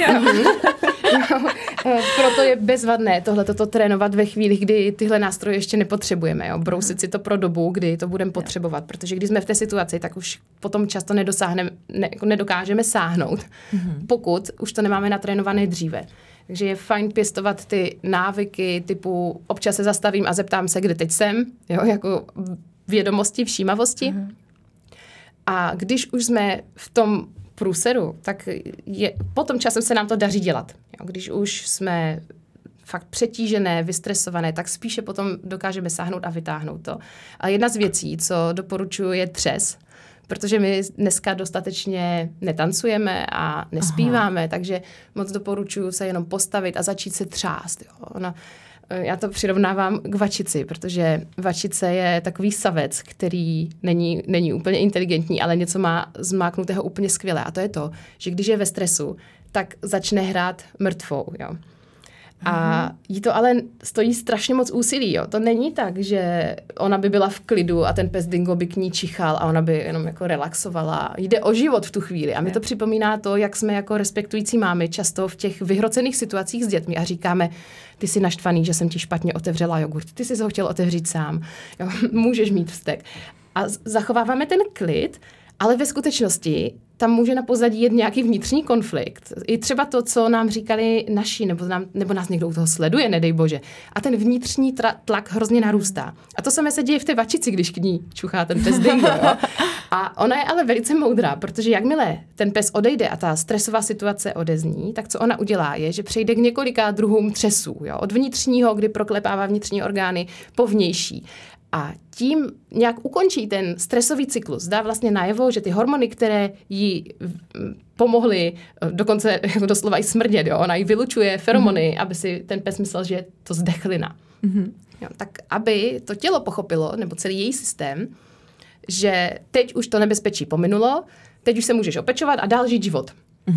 Proto je bezvadné tohleto trénovat ve chvíli, kdy tyhle nástroje ještě nepotřebujeme. Jo? Brousit si to pro dobu, kdy to budeme potřebovat. Protože když jsme v té situaci, tak už potom často nedokážeme sáhnout, pokud už to nemáme natrénované dříve. Takže je fajn pěstovat ty návyky typu občas se zastavím a zeptám se, kde teď jsem, jo? Jako vědomosti, všímavosti. A když už jsme v tom průseru, tak potom časem se nám to daří dělat. Jo, když už jsme fakt přetížené, vystresované, tak spíše potom dokážeme sáhnout a vytáhnout to. A jedna z věcí, co doporučuji, je třes, protože my dneska dostatečně netancujeme a nespíváme, takže moc doporučuji se jenom postavit a začít se třást. Jo. Já to přirovnávám k vačici, protože vačice je takový savec, který není úplně inteligentní, ale něco má zmáknutého úplně skvěle. A to je to, že když je ve stresu, tak začne hrát mrtvou. Jo. A jí to ale stojí strašně moc úsilí. Jo. To není tak, že ona by byla v klidu a ten pes Dingo by k ní čichal a ona by jenom jako relaxovala. Jde o život v tu chvíli. A mi to připomíná to, jak jsme jako respektující mámy často v těch vyhrocených situacích s dětmi a říkáme, ty jsi naštvaný, že jsem ti špatně otevřela jogurt, ty jsi ho chtěl otevřít sám, jo, můžeš mít vztek. A zachováváme ten klid, ale ve skutečnosti tam může na pozadí jet nějaký vnitřní konflikt. I třeba to, co nám říkali naši, nebo nás někdo u toho sleduje, nedej bože. A ten vnitřní tlak hrozně narůstá. A to samé se děje v té vačici, když k ní čuchá ten pes Dingo. Jo? A ona je ale velice moudrá, protože jakmile ten pes odejde a ta stresová situace odezní, tak co ona udělá je, že přejde k několika druhům třesů. Jo? Od vnitřního, kdy proklepává vnitřní orgány, po vnější. A tím nějak ukončí ten stresový cyklus. Dá vlastně najevo, že ty hormony, které jí pomohly dokonce jako doslova i smrdět, jo? Ona jí vylučuje feromony, aby si ten pes myslel, že je to zdechlina. Jo, tak aby to tělo pochopilo, nebo celý její systém, že teď už to nebezpečí pominulo, teď už se můžeš opečovat a dál žít život.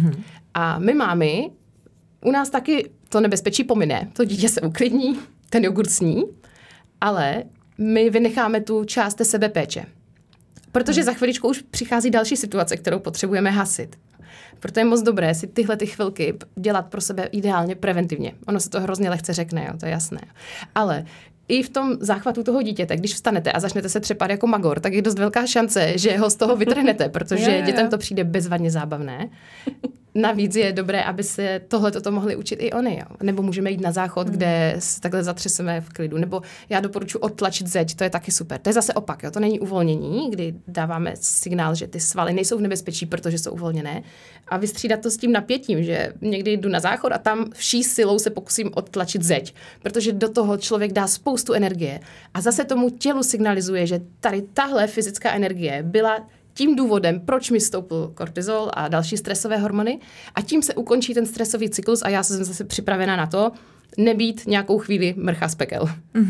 A my mámy, u nás taky to nebezpečí pomine. To dítě se uklidní, ten jogurt sní, ale my vynecháme tu část té sebepéče. Protože za chviličku už přichází další situace, kterou potřebujeme hasit. Proto je moc dobré si tyhle ty chvilky dělat pro sebe ideálně preventivně. Ono se to hrozně lehce řekne, jo, to je jasné. Ale i v tom záchvatu toho dítěte, když vstanete a začnete se třepat jako magor, tak je dost velká šance, že ho z toho vytrhnete, protože dětem to přijde bezvadně zábavné. Navíc je dobré, aby se tohleto mohli učit i oni. Jo. Nebo můžeme jít na záchod, kde se takhle zatřeseme v klidu. Nebo já doporučuji odtlačit zeď, to je taky super. To je zase opak, jo. To není uvolnění, kdy dáváme signál, že ty svaly nejsou v nebezpečí, protože jsou uvolněné. A vystřídat to s tím napětím, že někdy jdu na záchod a tam vší silou se pokusím odtlačit zeď, protože do toho člověk dá spoustu energie. A zase tomu tělu signalizuje, že tady tahle fyzická energie byla tím důvodem, proč mi stoupl kortizol a další stresové hormony a tím se ukončí ten stresový cyklus a já jsem zase připravená na to nebýt nějakou chvíli mrcha z pekel.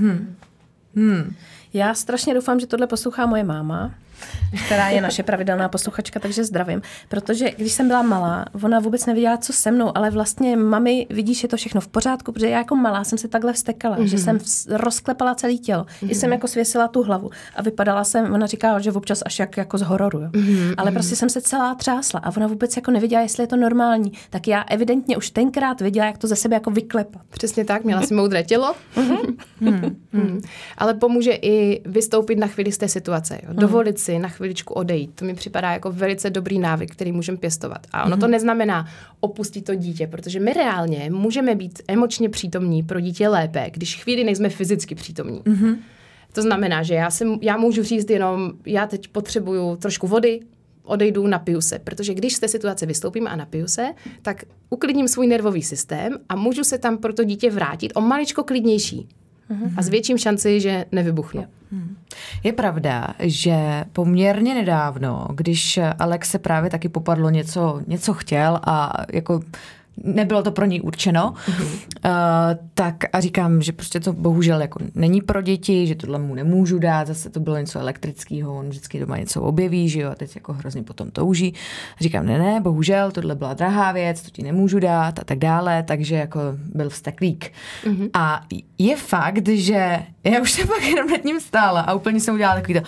Já strašně doufám, že tohle poslouchá moje máma, která je naše pravidelná posluchačka, takže zdravím. Protože když jsem byla malá, ona vůbec nevěděla, co se mnou, ale vlastně mami, vidíš, je to všechno v pořádku, protože já jako malá jsem se takhle vztekala, že jsem rozklepala celé tělo. I jsem jako svěsila tu hlavu a vypadala jsem, ona říká, že občas až jako z hororu. Jo. Ale prostě jsem se celá třásla a ona vůbec jako nevěděla, jestli je to normální. Tak já evidentně už tenkrát věděla, jak to ze sebe jako vyklepat. Přesně tak, měla si moudré tělo. Ale pomůže i i vystoupit na chvíli z té situace. Jo. Dovolit si na chviličku odejít. To mi připadá jako velice dobrý návyk, který můžeme pěstovat. A ono to neznamená opustit to dítě, protože my reálně můžeme být emočně přítomní pro dítě lépe, když chvíli nejsme fyzicky přítomní. To znamená, že já můžu říct jenom, já teď potřebuju trošku vody, odejdu, napiju se. Protože když z té situace vystoupím a napiju se, tak uklidním svůj nervový systém a můžu se tam pro to dítě vrátit o maličko klidnější. A s větším šanci, že nevybuchnu. Je pravda, že poměrně nedávno, když Alex se právě taky popadlo něco chtěl a jako nebylo to pro něj určeno, tak a říkám, že prostě to bohužel jako není pro děti, že tohle mu nemůžu dát, zase to bylo něco elektrického, on vždycky doma něco objeví, že jo, a teď jako hrozně potom touží. Říkám, ne, bohužel, tohle byla drahá věc, to ti nemůžu dát a tak dále, takže jako byl vzteklík. A je fakt, že já už jsem pak jenom nad ním stála a úplně jsem udělala takový to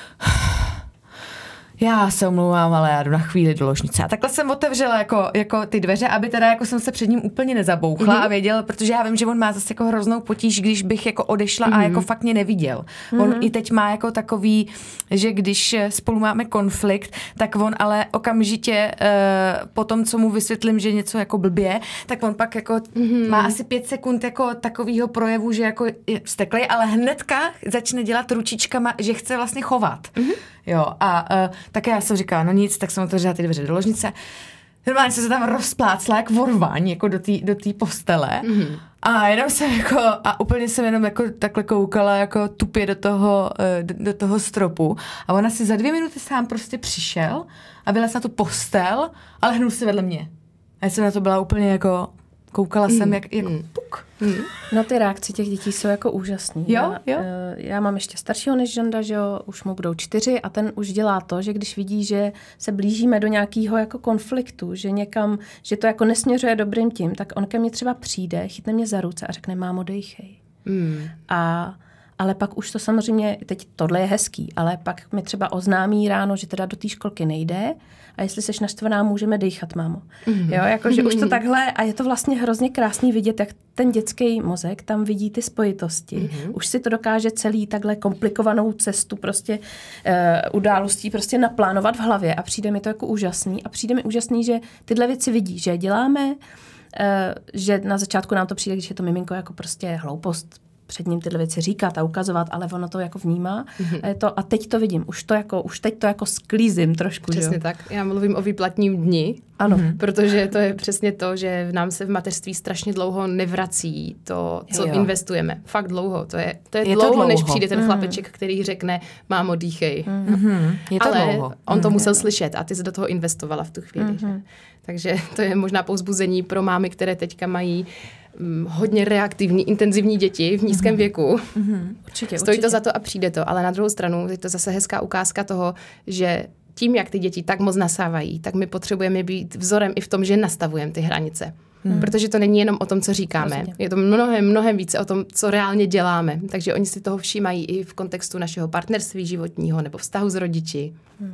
já se omlouvám, ale já jdu na chvíli do ložnice. A takhle jsem otevřela jako ty dveře, aby teda jako jsem se před ním úplně nezabouchla a věděl, protože já vím, že on má zase jako hroznou potíž, když bych jako odešla a jako fakt mě neviděl. On i teď má jako takový, že když spolu máme konflikt, tak on ale okamžitě po tom, co mu vysvětlím, že něco jako blbě, tak on pak jako má asi 5 sekund jako takovýho projevu, že jako je vzteklej, ale hnedka začne dělat ručičkama, že chce vlastně chovat. Jo, a tak já jsem říkala, no nic, tak jsem otevřela ty dveře do ložnice. Normálně jsem se tam rozplácla jak vorvaň, jako do té postele. A jenom jsem jako, a úplně jsem jenom jako takhle koukala jako tupě do toho stropu. A ona si za 2 minuty sám prostě přišel a vylez na tu postel, ale hnul si vedle mě. A já jsem na to byla úplně jako, koukala jsem jak puk. No ty reakce těch dětí jsou jako úžasný. Jo. Já mám ještě staršího než Žanda, že jo, už mu budou 4 a ten už dělá to, že když vidí, že se blížíme do nějakého jako konfliktu, že někam, že to jako nesměřuje dobrým tím, tak on ke mně třeba přijde, chytne mě za ruce a řekne, mámo, dejchej. Ale pak už to samozřejmě, teď tohle je hezký, ale pak mi třeba oznámí ráno, že teda do té školky nejde a jestli seš naštvaná, můžeme dejchat, mámo. Jo, jakože už to takhle a je to vlastně hrozně krásný vidět, jak ten dětský mozek tam vidí ty spojitosti. Už si to dokáže celý takhle komplikovanou cestu prostě událostí prostě naplánovat v hlavě a přijde mi to jako úžasný a přijde mi úžasný, že tyhle věci vidí, že děláme, že na začátku nám to přijde, když je to miminko jako prostě hloupost, před ním tyhle věci říkat a ukazovat, ale ono to jako vnímá. A teď to vidím. Už teď to jako sklízím trošku. Přesně tak. Já mluvím o výplatním dni. Ano. Protože to je přesně to, že nám se v mateřství strašně dlouho nevrací to, co investujeme. Fakt dlouho. To je dlouho, než přijde ten chlapeček, který řekne, mámo, dýchej. Je to ale dlouho. On to musel slyšet a ty jsi do toho investovala v tu chvíli. Že? Takže to je možná povzbuzení pro mámy, které teďka mají hodně reaktivní, intenzivní děti v nízkém věku. Určitě. Stojí to za to a přijde to, ale na druhou stranu je to zase hezká ukázka toho, že tím, jak ty děti tak moc nasávají, tak my potřebujeme být vzorem i v tom, že nastavujeme ty hranice. Protože to není jenom o tom, co říkáme. Rozumím. Je to mnohem více o tom, co reálně děláme. Takže oni si toho všímají i v kontextu našeho partnerství životního nebo vztahu s rodiči.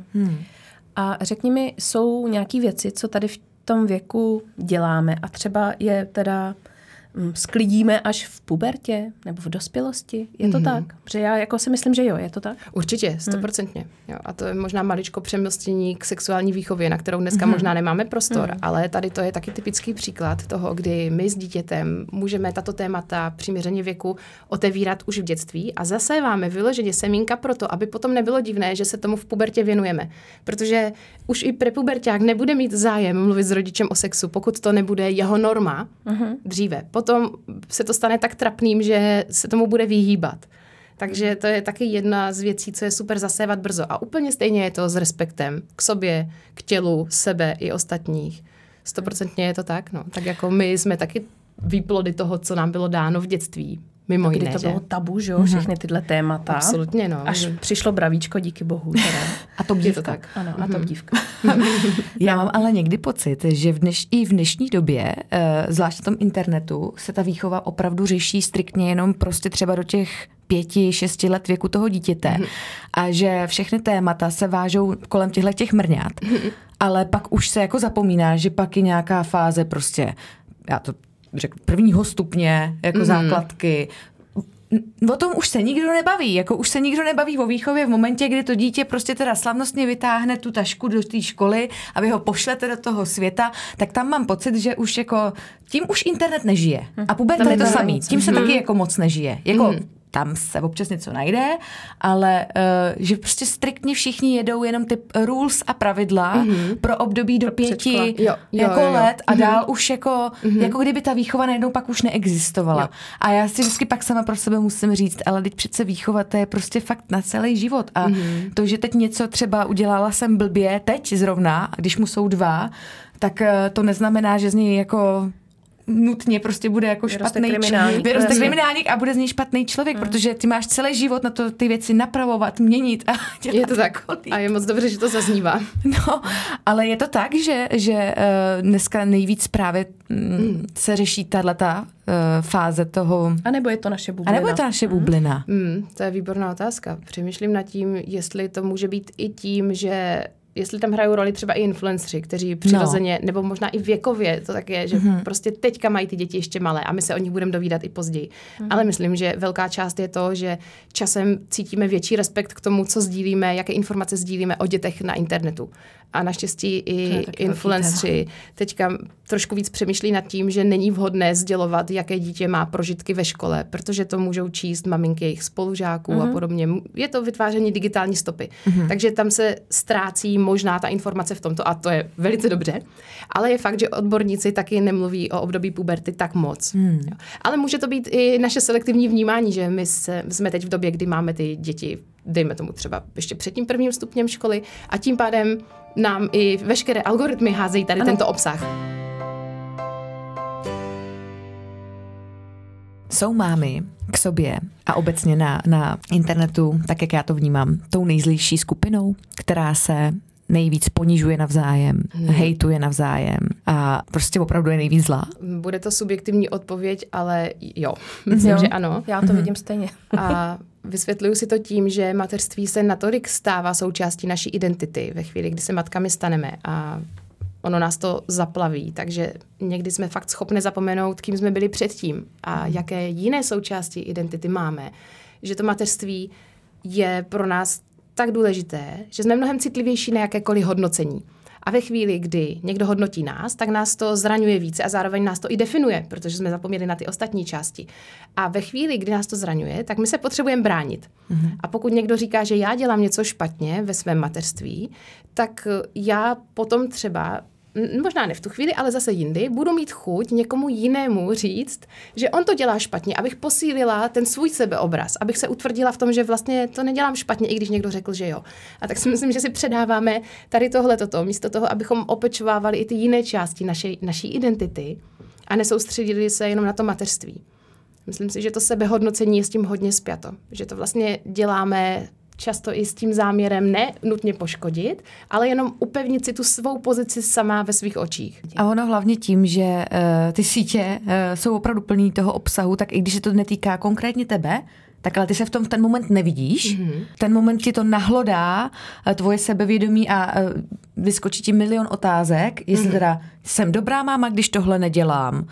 A řekni mi, jsou nějaké věci, co tady v tom věku děláme a třeba je teda sklidíme až v pubertě nebo v dospělosti? Je to tak? Protože já jako si myslím, že jo, je to tak? Určitě, 100%. Jo, a to je možná maličko přemostění k sexuální výchově, na kterou dneska možná nemáme prostor, ale tady to je taky typický příklad toho, kdy my s dítětem můžeme tato témata přiměřeně věku otevírat už v dětství a zaséváme vyloženě semínka proto, aby potom nebylo divné, že se tomu v pubertě věnujeme. Protože už i prepuberťák nebude mít zájem mluvit s rodičem o sexu, pokud to nebude jeho norma dříve. Potom se to stane tak trapným, že se tomu bude vyhýbat. Takže to je taky jedna z věcí, co je super zasévat brzo. A úplně stejně je to s respektem k sobě, k tělu, sebe i ostatních. 100% je to tak, no. Tak jako my jsme taky výplody toho, co nám bylo dáno v dětství. Mimo jiné, to bylo tabu, že jo, všechny tyhle témata. Absolutně, no. Až přišlo bravíčko, díky bohu. Teda. A to dívka. To tak. Ano, a to dívka. Já mám ale někdy pocit, že i v dnešní době, zvlášť v tom internetu, se ta výchova opravdu řeší striktně jenom prostě třeba do těch 5-6 let věku toho dítěte a že všechny témata se vážou kolem těch mrňat, ale pak už se jako zapomíná, že pak je nějaká fáze prostě, já to řeknu, 1. stupně, jako základky, o tom už se nikdo nebaví, jako už se nikdo nebaví o výchově v momentě, kdy to dítě prostě teda slavnostně vytáhne tu tašku do té školy a vy ho pošlete do toho světa, tak tam mám pocit, že už jako tím už internet nežije. A puberta je to samý, tím se taky jako moc nežije. Jako tam se občas něco najde, ale že prostě striktně všichni jedou jenom ty rules a pravidla pro období do 5 let a dál už jako kdyby ta výchova najednou pak už neexistovala. Jo. A já si vždycky pak sama pro sebe musím říct, ale teď přece výchova to je prostě fakt na celý život a to, že teď něco třeba udělala jsem blbě, teď zrovna, když mu jsou 2, tak to neznamená, že z něj jako nutně prostě bude jako špatný kriminálník a bude z něj špatný člověk, protože ty máš celý život na to ty věci napravovat, měnit a dělat. Je to tak. A je moc dobře, že to zaznívá. No, ale je to tak, že dneska nejvíc právě se řeší tato fáze toho. A nebo je to naše bublina? To je výborná otázka. Přemýšlím nad tím, jestli to může být i tím, že jestli tam hrajou roli třeba i influenceri, kteří přirozeně, nebo možná i věkově, to tak je, že prostě teďka mají ty děti ještě malé a my se o nich budeme dovídat i později. Ale myslím, že velká část je to, že časem cítíme větší respekt k tomu, co sdílíme, jaké informace sdílíme o dětech na internetu. A naštěstí i influenceri teďka trošku víc přemýšlí nad tím, že není vhodné sdělovat, jaké dítě má prožitky ve škole, protože to můžou číst maminky jejich spolužáků a podobně. Je to vytváření digitální stopy. Takže tam se ztrácí možná ta informace v tomto a to je velice dobře. Ale je fakt, že odborníci taky nemluví o období puberty tak moc. Ale může to být i naše selektivní vnímání, že my jsme teď v době, kdy máme ty děti, dejme tomu třeba ještě před tím 1. stupněm školy a tím pádem nám i veškeré algoritmy házejí tady tento obsah. Jsou mámy k sobě a obecně na internetu, tak jak já to vnímám, tou nejzlejší skupinou, která se nejvíc ponižuje navzájem, hejtuje navzájem a prostě opravdu je nejvíc zlá. Bude to subjektivní odpověď, ale jo, myslím, že ano. Já to vidím stejně. A vysvětluju si to tím, že mateřství se natolik stává součástí naší identity ve chvíli, kdy se matkami staneme a ono nás to zaplaví, takže někdy jsme fakt schopni zapomenout, kým jsme byli předtím a jaké jiné součásti identity máme. Že to mateřství je pro nás tak důležité, že jsme mnohem citlivější na jakékoliv hodnocení. A ve chvíli, kdy někdo hodnotí nás, tak nás to zraňuje více a zároveň nás to i definuje, protože jsme zapomněli na ty ostatní části. A ve chvíli, kdy nás to zraňuje, tak my se potřebujeme bránit. A pokud někdo říká, že já dělám něco špatně ve svém mateřství, tak já potom třeba možná ne v tu chvíli, ale zase jindy, budu mít chuť někomu jinému říct, že on to dělá špatně, abych posílila ten svůj sebeobraz, abych se utvrdila v tom, že vlastně to nedělám špatně, i když někdo řekl, že jo. A tak si myslím, že si předáváme tady tohleto, místo toho, abychom opečovávali i ty jiné části naší identity a nesoustředili se jenom na to mateřství. Myslím si, že to sebehodnocení je s tím hodně spjato, že to vlastně děláme často i s tím záměrem ne nutně poškodit, ale jenom upevnit si tu svou pozici sama ve svých očích. A ono hlavně tím, že ty sítě jsou opravdu plný toho obsahu, tak i když se to netýká konkrétně tebe, tak ale ty se v tom v ten moment nevidíš. Ten moment ti to nahlodá tvoje sebevědomí a vyskočí ti milion otázek, jestli teda jsem dobrá máma, když tohle nedělám.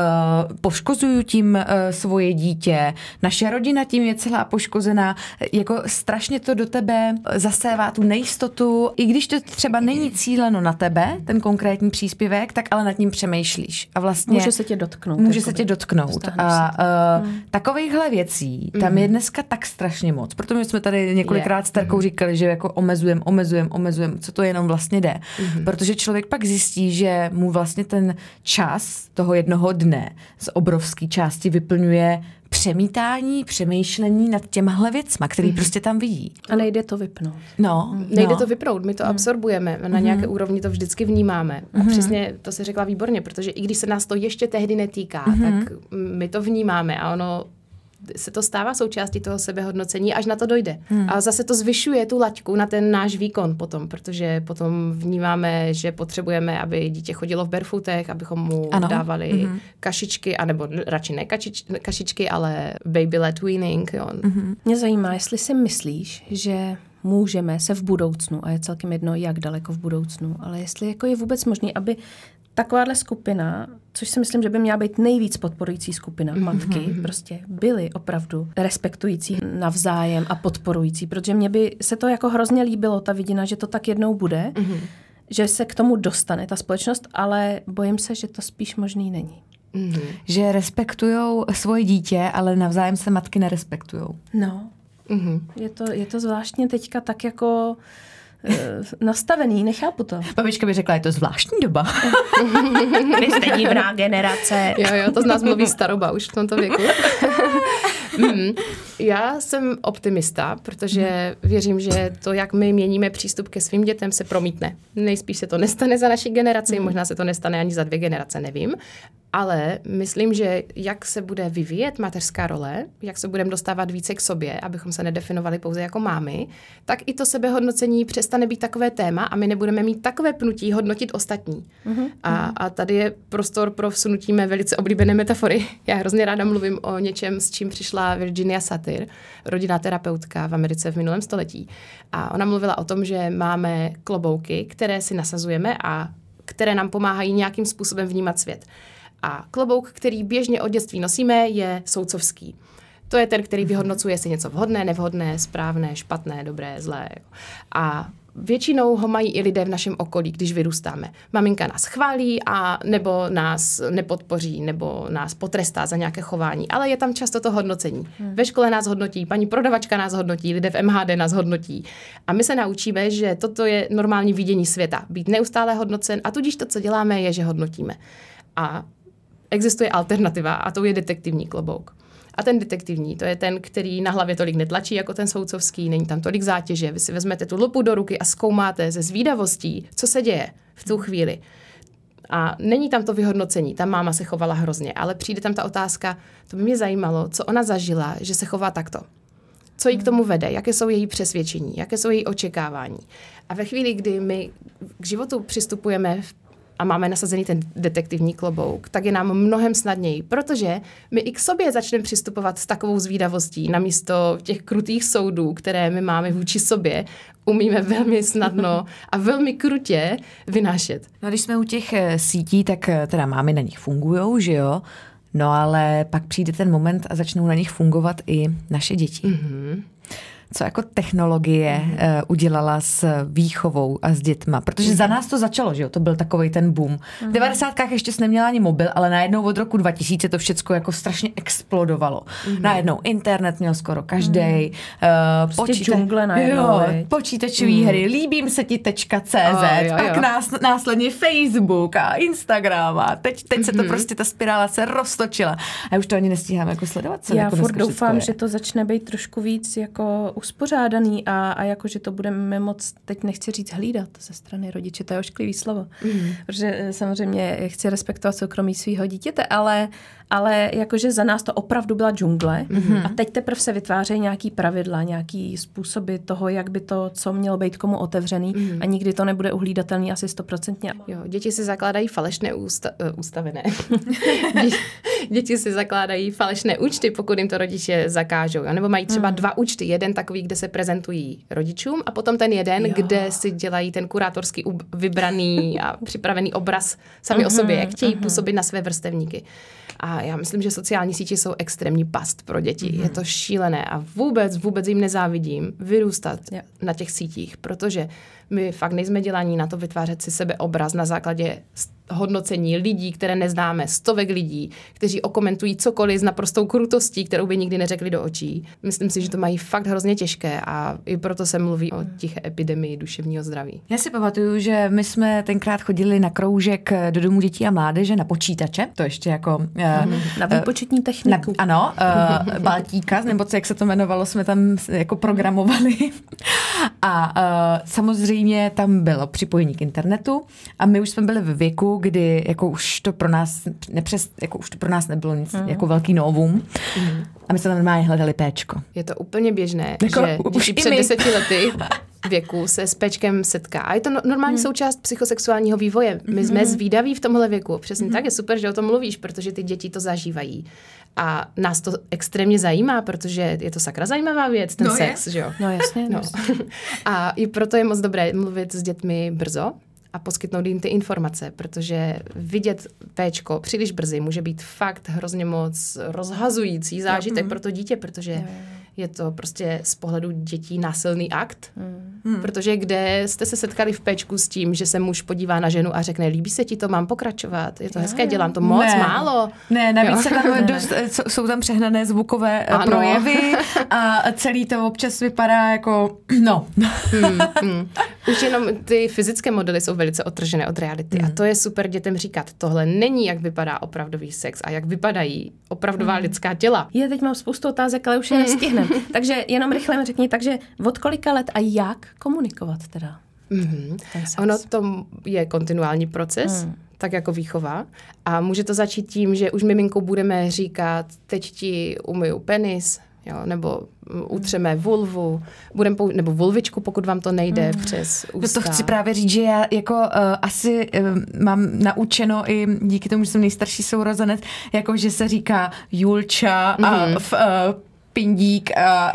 Poškozuju tím svoje dítě. Naše rodina tím je celá poškozená. Jako strašně to do tebe zasévá tu nejistotu. I když to třeba není cíleno na tebe, ten konkrétní příspěvek, tak ale nad ním přemýšlíš. A vlastně může se tě dotknout. A takovýchhle věcí tam je dneska tak strašně moc. Proto my jsme tady několikrát s Terkou říkali, že jako omezujeme, co to jenom vlastně jde. Protože člověk pak zjistí, že mu vlastně ten čas toho jednoho dne z obrovské části vyplňuje přemítání, přemýšlení nad těmahle věcma, který prostě tam vidí. A nejde to vypnout. Nejde to vypnout, my to absorbujeme, na nějaké úrovni to vždycky vnímáme. A přesně to si řekla výborně, protože i když se nás to ještě tehdy netýká, tak my to vnímáme a ono se to stává součástí toho sebehodnocení, až na to dojde. A zase to zvyšuje tu laťku na ten náš výkon potom, protože potom vnímáme, že potřebujeme, aby dítě chodilo v barefootech, abychom mu dávali kašičky, anebo radši ne kašičky, ale baby-led weaning. Jo. Mě zajímá, jestli si myslíš, že můžeme se v budoucnu, a je celkem jedno, jak daleko v budoucnu, ale jestli jako je vůbec možné, aby takováhle skupina, což si myslím, že by měla být nejvíc podporující skupina matky, prostě byly opravdu respektující navzájem a podporující, protože mně by se to jako hrozně líbilo, ta vidina, že to tak jednou bude, že se k tomu dostane ta společnost, ale bojím se, že to spíš možný není. Že respektujou svoje dítě, ale navzájem se matky nerespektujou. No, je to zvláštně teďka tak jako nastavený, nechápu to. Babička by řekla, je to zvláštní doba. Vy jste divná generace. Jo, to z nás mluví staroba už v tomto věku. Já jsem optimista, protože věřím, že to, jak my měníme přístup ke svým dětem, se promítne. Nejspíš se to nestane za naší generaci, možná se to nestane ani za 2 generace, nevím. Ale myslím, že jak se bude vyvíjet mateřská role, jak se budeme dostávat více k sobě, abychom se nedefinovali pouze jako mámy, tak i to sebehodnocení přestane být takové téma a my nebudeme mít takové pnutí hodnotit ostatní. A tady je prostor pro vsunutí mé velice oblíbené metafory. Já hrozně ráda mluvím o něčem, s čím přišla Virginia Satir, rodinná terapeutka v Americe v minulém století. A ona mluvila o tom, že máme klobouky, které si nasazujeme a které nám pomáhají nějakým způsobem vnímat svět. A klobouk, který běžně od dětství nosíme, je soudcovský. To je ten, který vyhodnocuje, jestli něco vhodné, nevhodné, správné, špatné, dobré, zlé. A většinou ho mají i lidé v našem okolí, když vyrůstáme. Maminka nás chválí a nebo nás nepodpoří, nebo nás potrestá za nějaké chování, ale je tam často to hodnocení. Ve škole nás hodnotí, paní prodavačka nás hodnotí, lidé v MHD nás hodnotí. A my se naučíme, že toto je normální vidění světa. Být neustále hodnocen a tudíž to, co děláme, je, že hodnotíme. A existuje alternativa a to je detektivní klobouk. A ten detektivní, to je ten, který na hlavě tolik netlačí jako ten soudcovský, není tam tolik zátěže. Vy si vezmete tu lupu do ruky a zkoumáte ze zvídavostí, co se děje v tu chvíli. A není tam to vyhodnocení, ta máma se chovala hrozně, ale přijde tam ta otázka, to by mě zajímalo, co ona zažila, že se chová takto. Co jí k tomu vede, jaké jsou její přesvědčení, jaké jsou její očekávání. A ve chvíli, kdy my k životu přistupujeme a máme nasazený ten detektivní klobouk, tak je nám mnohem snadněji, protože my i k sobě začneme přistupovat s takovou zvídavostí, namísto těch krutých soudů, které my máme vůči sobě, umíme velmi snadno a velmi krutě vynášet. No, když jsme u těch sítí, tak teda mámy na nich fungujou, že jo? No ale pak přijde ten moment a začnou na nich fungovat i naše děti. Co jako technologie udělala s výchovou a s dětma. Protože za nás to začalo, že jo? To byl takovej ten boom. V 90kách ještě jsi neměla ani mobil, ale najednou od roku 2000 to všecko jako strašně explodovalo. Najednou internet měl skoro každej. Džungle najednou. Počítačové hry, líbím se ti .cz, pak následně Facebook a Instagram a teď se to prostě, ta spirála se roztočila. A já už to ani nestíhám jako sledovat. Co já jako furt doufám, že to začne být trošku víc jako uspořádaný a jako, že to budeme moc, teď nechci říct hlídat ze strany rodiče, to je ošklivý slovo, protože samozřejmě chci respektovat soukromí svého dítěte, ale jakože za nás to opravdu byla džungle a teď teprve se vytvářejí nějaký pravidla, nějaký způsoby toho, jak by to, co mělo být komu otevřený a nikdy to nebude uhlídatelný asi 100%. Jo, děti si zakládají falešné ústavené. Děti si zakládají falešné účty, pokud jim to rodiče zakážou. Nebo mají třeba 2 účty. Jeden takový, kde se prezentují rodičům a potom ten jeden, kde si dělají ten kurátorský vybraný a připravený obraz sami o sobě, jak chtějí působit na své vrstevníky. A já myslím, že sociální sítě jsou extrémní past pro děti. Je to šílené a vůbec jim nezávidím vyrůstat na těch sítích, protože my fakt nejsme dělaní na to vytvářet si sebeobraz na základě hodnocení lidí, které neznáme, stovek lidí, kteří okomentují cokoliv s naprostou krutostí, kterou by nikdy neřekli do očí. Myslím si, že to mají fakt hrozně těžké a i proto se mluví o tiché epidemii duševního zdraví. Já si pamatuju, že my jsme tenkrát chodili na kroužek do domu dětí a mládeže na počítače, to ještě jako... na výpočetní techniku. Ano, Baltíka, nebo co, jak se to jmenovalo, jsme tam jako programovali. A samozřejmě tam bylo připojení k internetu a my už jsme byli ve věku, kdy jako už to pro nás nebylo nic jako velký novum. A my jsme tam normálně hledali péčko. Je to úplně běžné, že děti před 10 lety věku se s péčkem setká. A je to normální součást psychosexuálního vývoje. My jsme zvídaví v tomhle věku. Přesně tak, je super, že o tom mluvíš, protože ty děti to zažívají. A nás to extrémně zajímá, protože je to sakra zajímavá věc, ten sex, že jo? No jasně. No. A i proto je moc dobré mluvit s dětmi brzo a poskytnout jim ty informace, protože vidět péčko příliš brzy může být fakt hrozně moc rozhazující zážitek pro to dítě, protože je to prostě z pohledu dětí násilný akt, protože kde jste se setkali v péčku s tím, že se muž podívá na ženu a řekne, líbí se ti to, mám pokračovat, je to hezké, dělám to moc, málo. Ne, navíc jsou tam přehnané zvukové projevy a celý to občas vypadá jako, Už jenom ty fyzické modely jsou velice odtržené od reality a to je super dětem říkat, tohle není, jak vypadá opravdový sex a jak vypadají opravdová lidská těla. Teď mám spoustu otázek, ale už je nestihnem. Takže jenom rychle mi řekni, takže od kolika let a jak komunikovat teda? Ono to je kontinuální proces, tak jako výchova. A může to začít tím, že už miminkou budeme říkat, teď ti umyju penis, jo, nebo utřeme vulvu, nebo vulvičku, pokud vám to nejde přes ústa. To chci právě říct, že já jako asi mám naučeno i díky tomu, že jsem nejstarší sourozenec, jako že se říká Julča a Pindík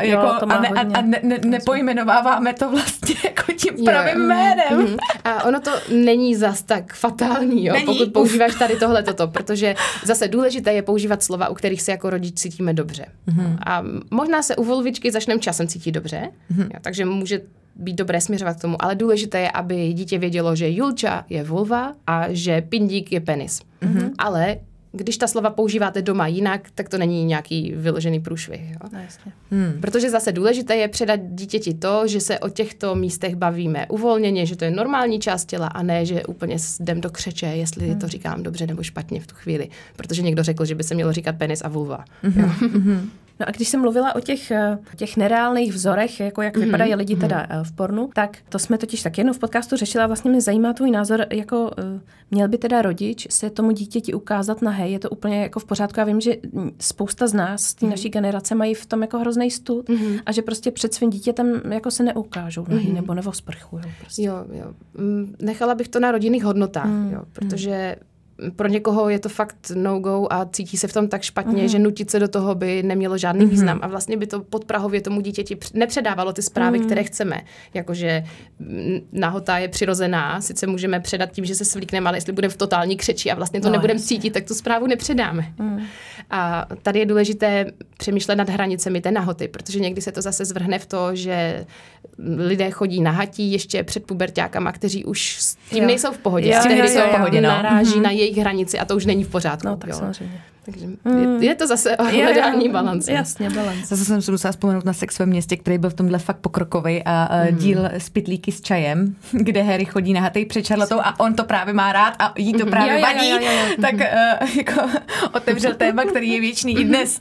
nepojmenováváme to vlastně jako tím pravým jménem. A ono to není zas tak fatální, jo, pokud používáš tady tohleto, protože zase důležité je používat slova, u kterých se jako rodič cítíme dobře. A možná se u vulvičky začneme časem cítit dobře, jo, takže může být dobré směřovat k tomu, ale důležité je, aby dítě vědělo, že Julča je vulva a že Pindík je penis. Ale když ta slova používáte doma jinak, tak to není nějaký vyložený průšvih. Jo? No, jasně. Protože zase důležité je předat dítěti to, že se o těchto místech bavíme uvolněně, že to je normální část těla a ne, že úplně jdem do křeče, jestli to říkám dobře nebo špatně v tu chvíli. Protože někdo řekl, že by se mělo říkat penis a vulva. No a když jsem mluvila o těch nereálných vzorech, jako jak vypadají lidi teda v pornu, tak to jsme totiž tak jednou v podcastu řešila, vlastně mě zajímá tvůj názor, jako měl by teda rodič se tomu dítěti ukázat nahej, je to úplně jako v pořádku. Já vím, že spousta z nás, z té naší generace, mají v tom jako hrozný stud a že prostě před svým dítětem jako se neukážou nahý nebo nevosprchujou. Prostě. Jo. Nechala bych to na rodinných hodnotách, jo, protože pro někoho je to fakt no-go a cítí se v tom tak špatně, že nutit se do toho by nemělo žádný význam. A vlastně by to podprahově tomu dítěti nepředávalo ty zprávy, které chceme. Jakože nahota je přirozená, sice můžeme předat tím, že se svlíkneme, ale jestli budeme v totální křeči a vlastně to nebudeme cítit, tak tu zprávu nepředáme. A tady je důležité přemýšlet nad hranicemi té nahoty, protože někdy se to zase zvrhne v to, že lidé chodí nahatí ještě před puberťákama, kteří už s tím nejsou v pohodě. Naráží na jejich hranici a to už není v pořádku. No, tak samozřejmě. Takže je to zase o hledání balance. Jasně, balance. Zase jsem si musela vzpomenout na Sex ve městě, který byl v tomhle fakt pokrokový a díl z Pytlíky s čajem, kde Harry chodí nahatej před Charlotou a on to právě má rád a jí to právě vadí. Tak jako otevřel téma, který je věčný i dnes.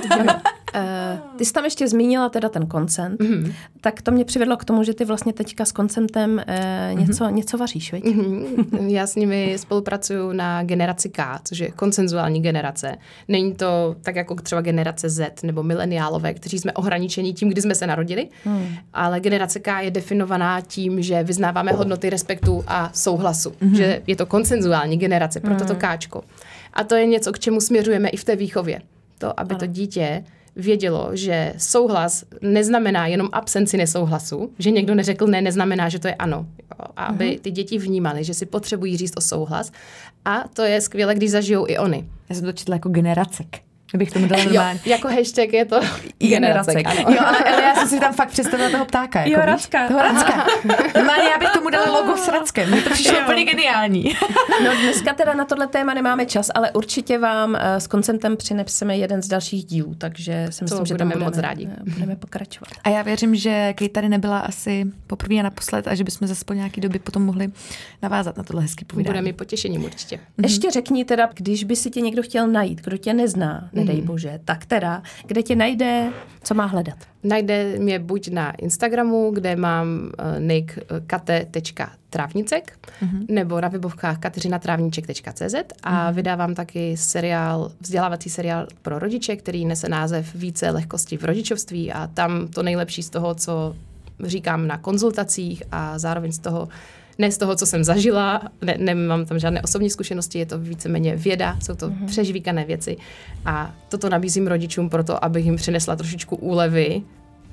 Ty jsi tam ještě zmínila teda ten koncent, tak to mě přivedlo k tomu, že ty vlastně teďka s koncentem něco vaříš, viď? Já s nimi spolupracuju na generaci K, což je konsenzuální generace. Není to tak jako třeba generace Z nebo mileniálové, kteří jsme ohraničeni tím, kdy jsme se narodili, ale generace K je definovaná tím, že vyznáváme hodnoty respektu a souhlasu, že je to konsenzuální generace, proto to Káčko. A to je něco, k čemu směřujeme i v té výchově. To, aby to dítě vědělo, že souhlas neznamená jenom absenci nesouhlasu, že někdo neřekl ne, neznamená, že to je ano. Jo? A aby ty děti vnímaly, že si potřebují říct o souhlas. A to je skvělé, když zažijou i oni. Já jsem to četla jako generacek. Bych tomu dala normálně. Jako hashtag je to generacek. Ano. Jo, ale já jsem si tam fakt představila toho ptáka. Jako, jo, Racka. Toho Racka. Normálně já bych tomu dala logo s Rackem. Mně to přišlo úplně geniální. No dneska teda na tohle téma nemáme čas, ale určitě vám s koncentem přineseme jeden z dalších dílů, takže si myslím, že tam moc rádi. Budeme pokračovat. A já věřím, že Kate tady nebyla asi poprvé a naposled a že bychom zase po nějaký doby potom mohli navázat na tohle hezký povídání. Bude mi potěšením určitě. Ještě řekni teda, když by si tě někdo chtěl najít, kdo tě nezná, nedej bože, tak teda, kde tě najde, co má hledat? Najde mě buď na Instagramu, kde mám nick kate.trávnicek, nebo na webovkách kateřinatrávníček.cz a vydávám taky vzdělávací seriál pro rodiče, který nese název Více lehkosti v rodičovství a tam to nejlepší z toho, co říkám na konzultacích a zároveň ne z toho, co jsem zažila, nemám tam žádné osobní zkušenosti, je to víceméně věda, jsou to přežvíkané věci a toto nabízím rodičům proto, abych jim přinesla trošičku úlevy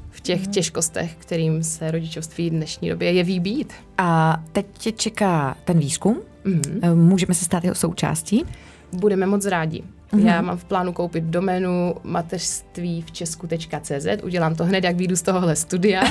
v těch těžkostech, kterým se rodičovství v dnešní době jeví být. A teď tě čeká ten výzkum. Můžeme se stát jeho součástí? Budeme moc rádi. Já mám v plánu koupit doménu mateřstvívčesku.cz. Udělám to hned, jak vyjdu z tohohle studia.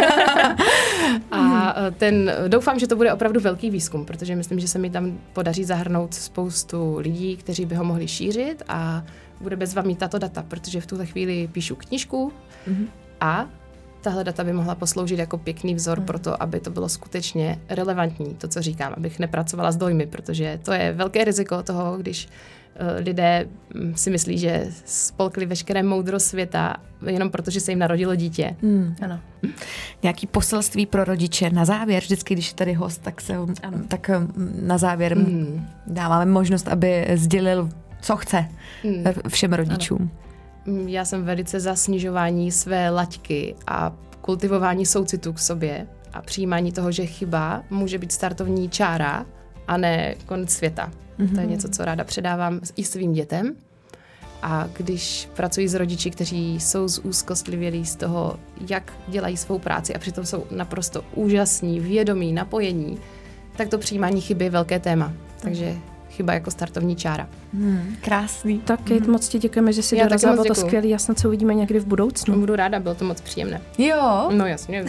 A doufám, že to bude opravdu velký výzkum, protože myslím, že se mi tam podaří zahrnout spoustu lidí, kteří by ho mohli šířit a bude bezva mít tato data, protože v tuhle chvíli píšu knížku a tahle data by mohla posloužit jako pěkný vzor pro to, aby to bylo skutečně relevantní, to, co říkám, abych nepracovala s dojmy, protože to je velké riziko toho, když lidé si myslí, že spolkli veškeré moudro světa jenom protože se jim narodilo dítě. Ano. Nějaký poselství pro rodiče na závěr, vždycky, když je tady host, tak na závěr dáváme možnost, aby sdělil, co chce všem rodičům. Já jsem velice za snižování své laťky a kultivování soucitu k sobě a přijímání toho, že chyba může být startovní čára a ne konec světa. To je něco, co ráda předávám i svým dětem. A když pracuji s rodiči, kteří jsou zúzkostlivělí z toho, jak dělají svou práci a přitom jsou naprosto úžasní, vědomí, napojení, tak to přijímání chyby je velké téma. Takže chyba jako startovní čára. Krásný. Tak Kate, moc ti děkujeme, že jsi dorazila, bylo to skvělý, já snad se uvidíme někdy v budoucnu. Budu ráda, bylo to moc příjemné. Jo. No jasně.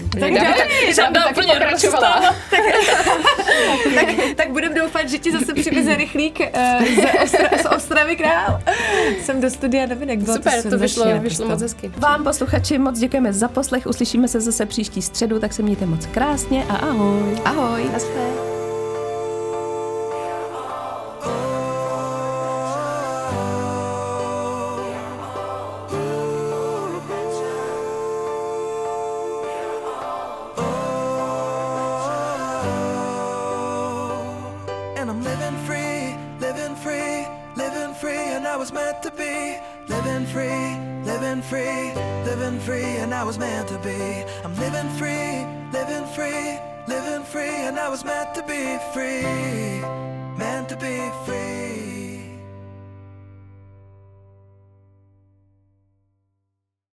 Tak budeme doufat, že ti zase přiveze rychlík z Ostravy Král. Jsem do studia novinek. Super, to vyšlo moc hezky. Vám, posluchači, moc děkujeme za poslech, uslyšíme se zase příští středu, tak se mějte moc krásně a ahoj. Ahoj. Naschle. Living free, and I was meant to be. I'm living free, living free, living free, and I was meant to be free, meant to be free.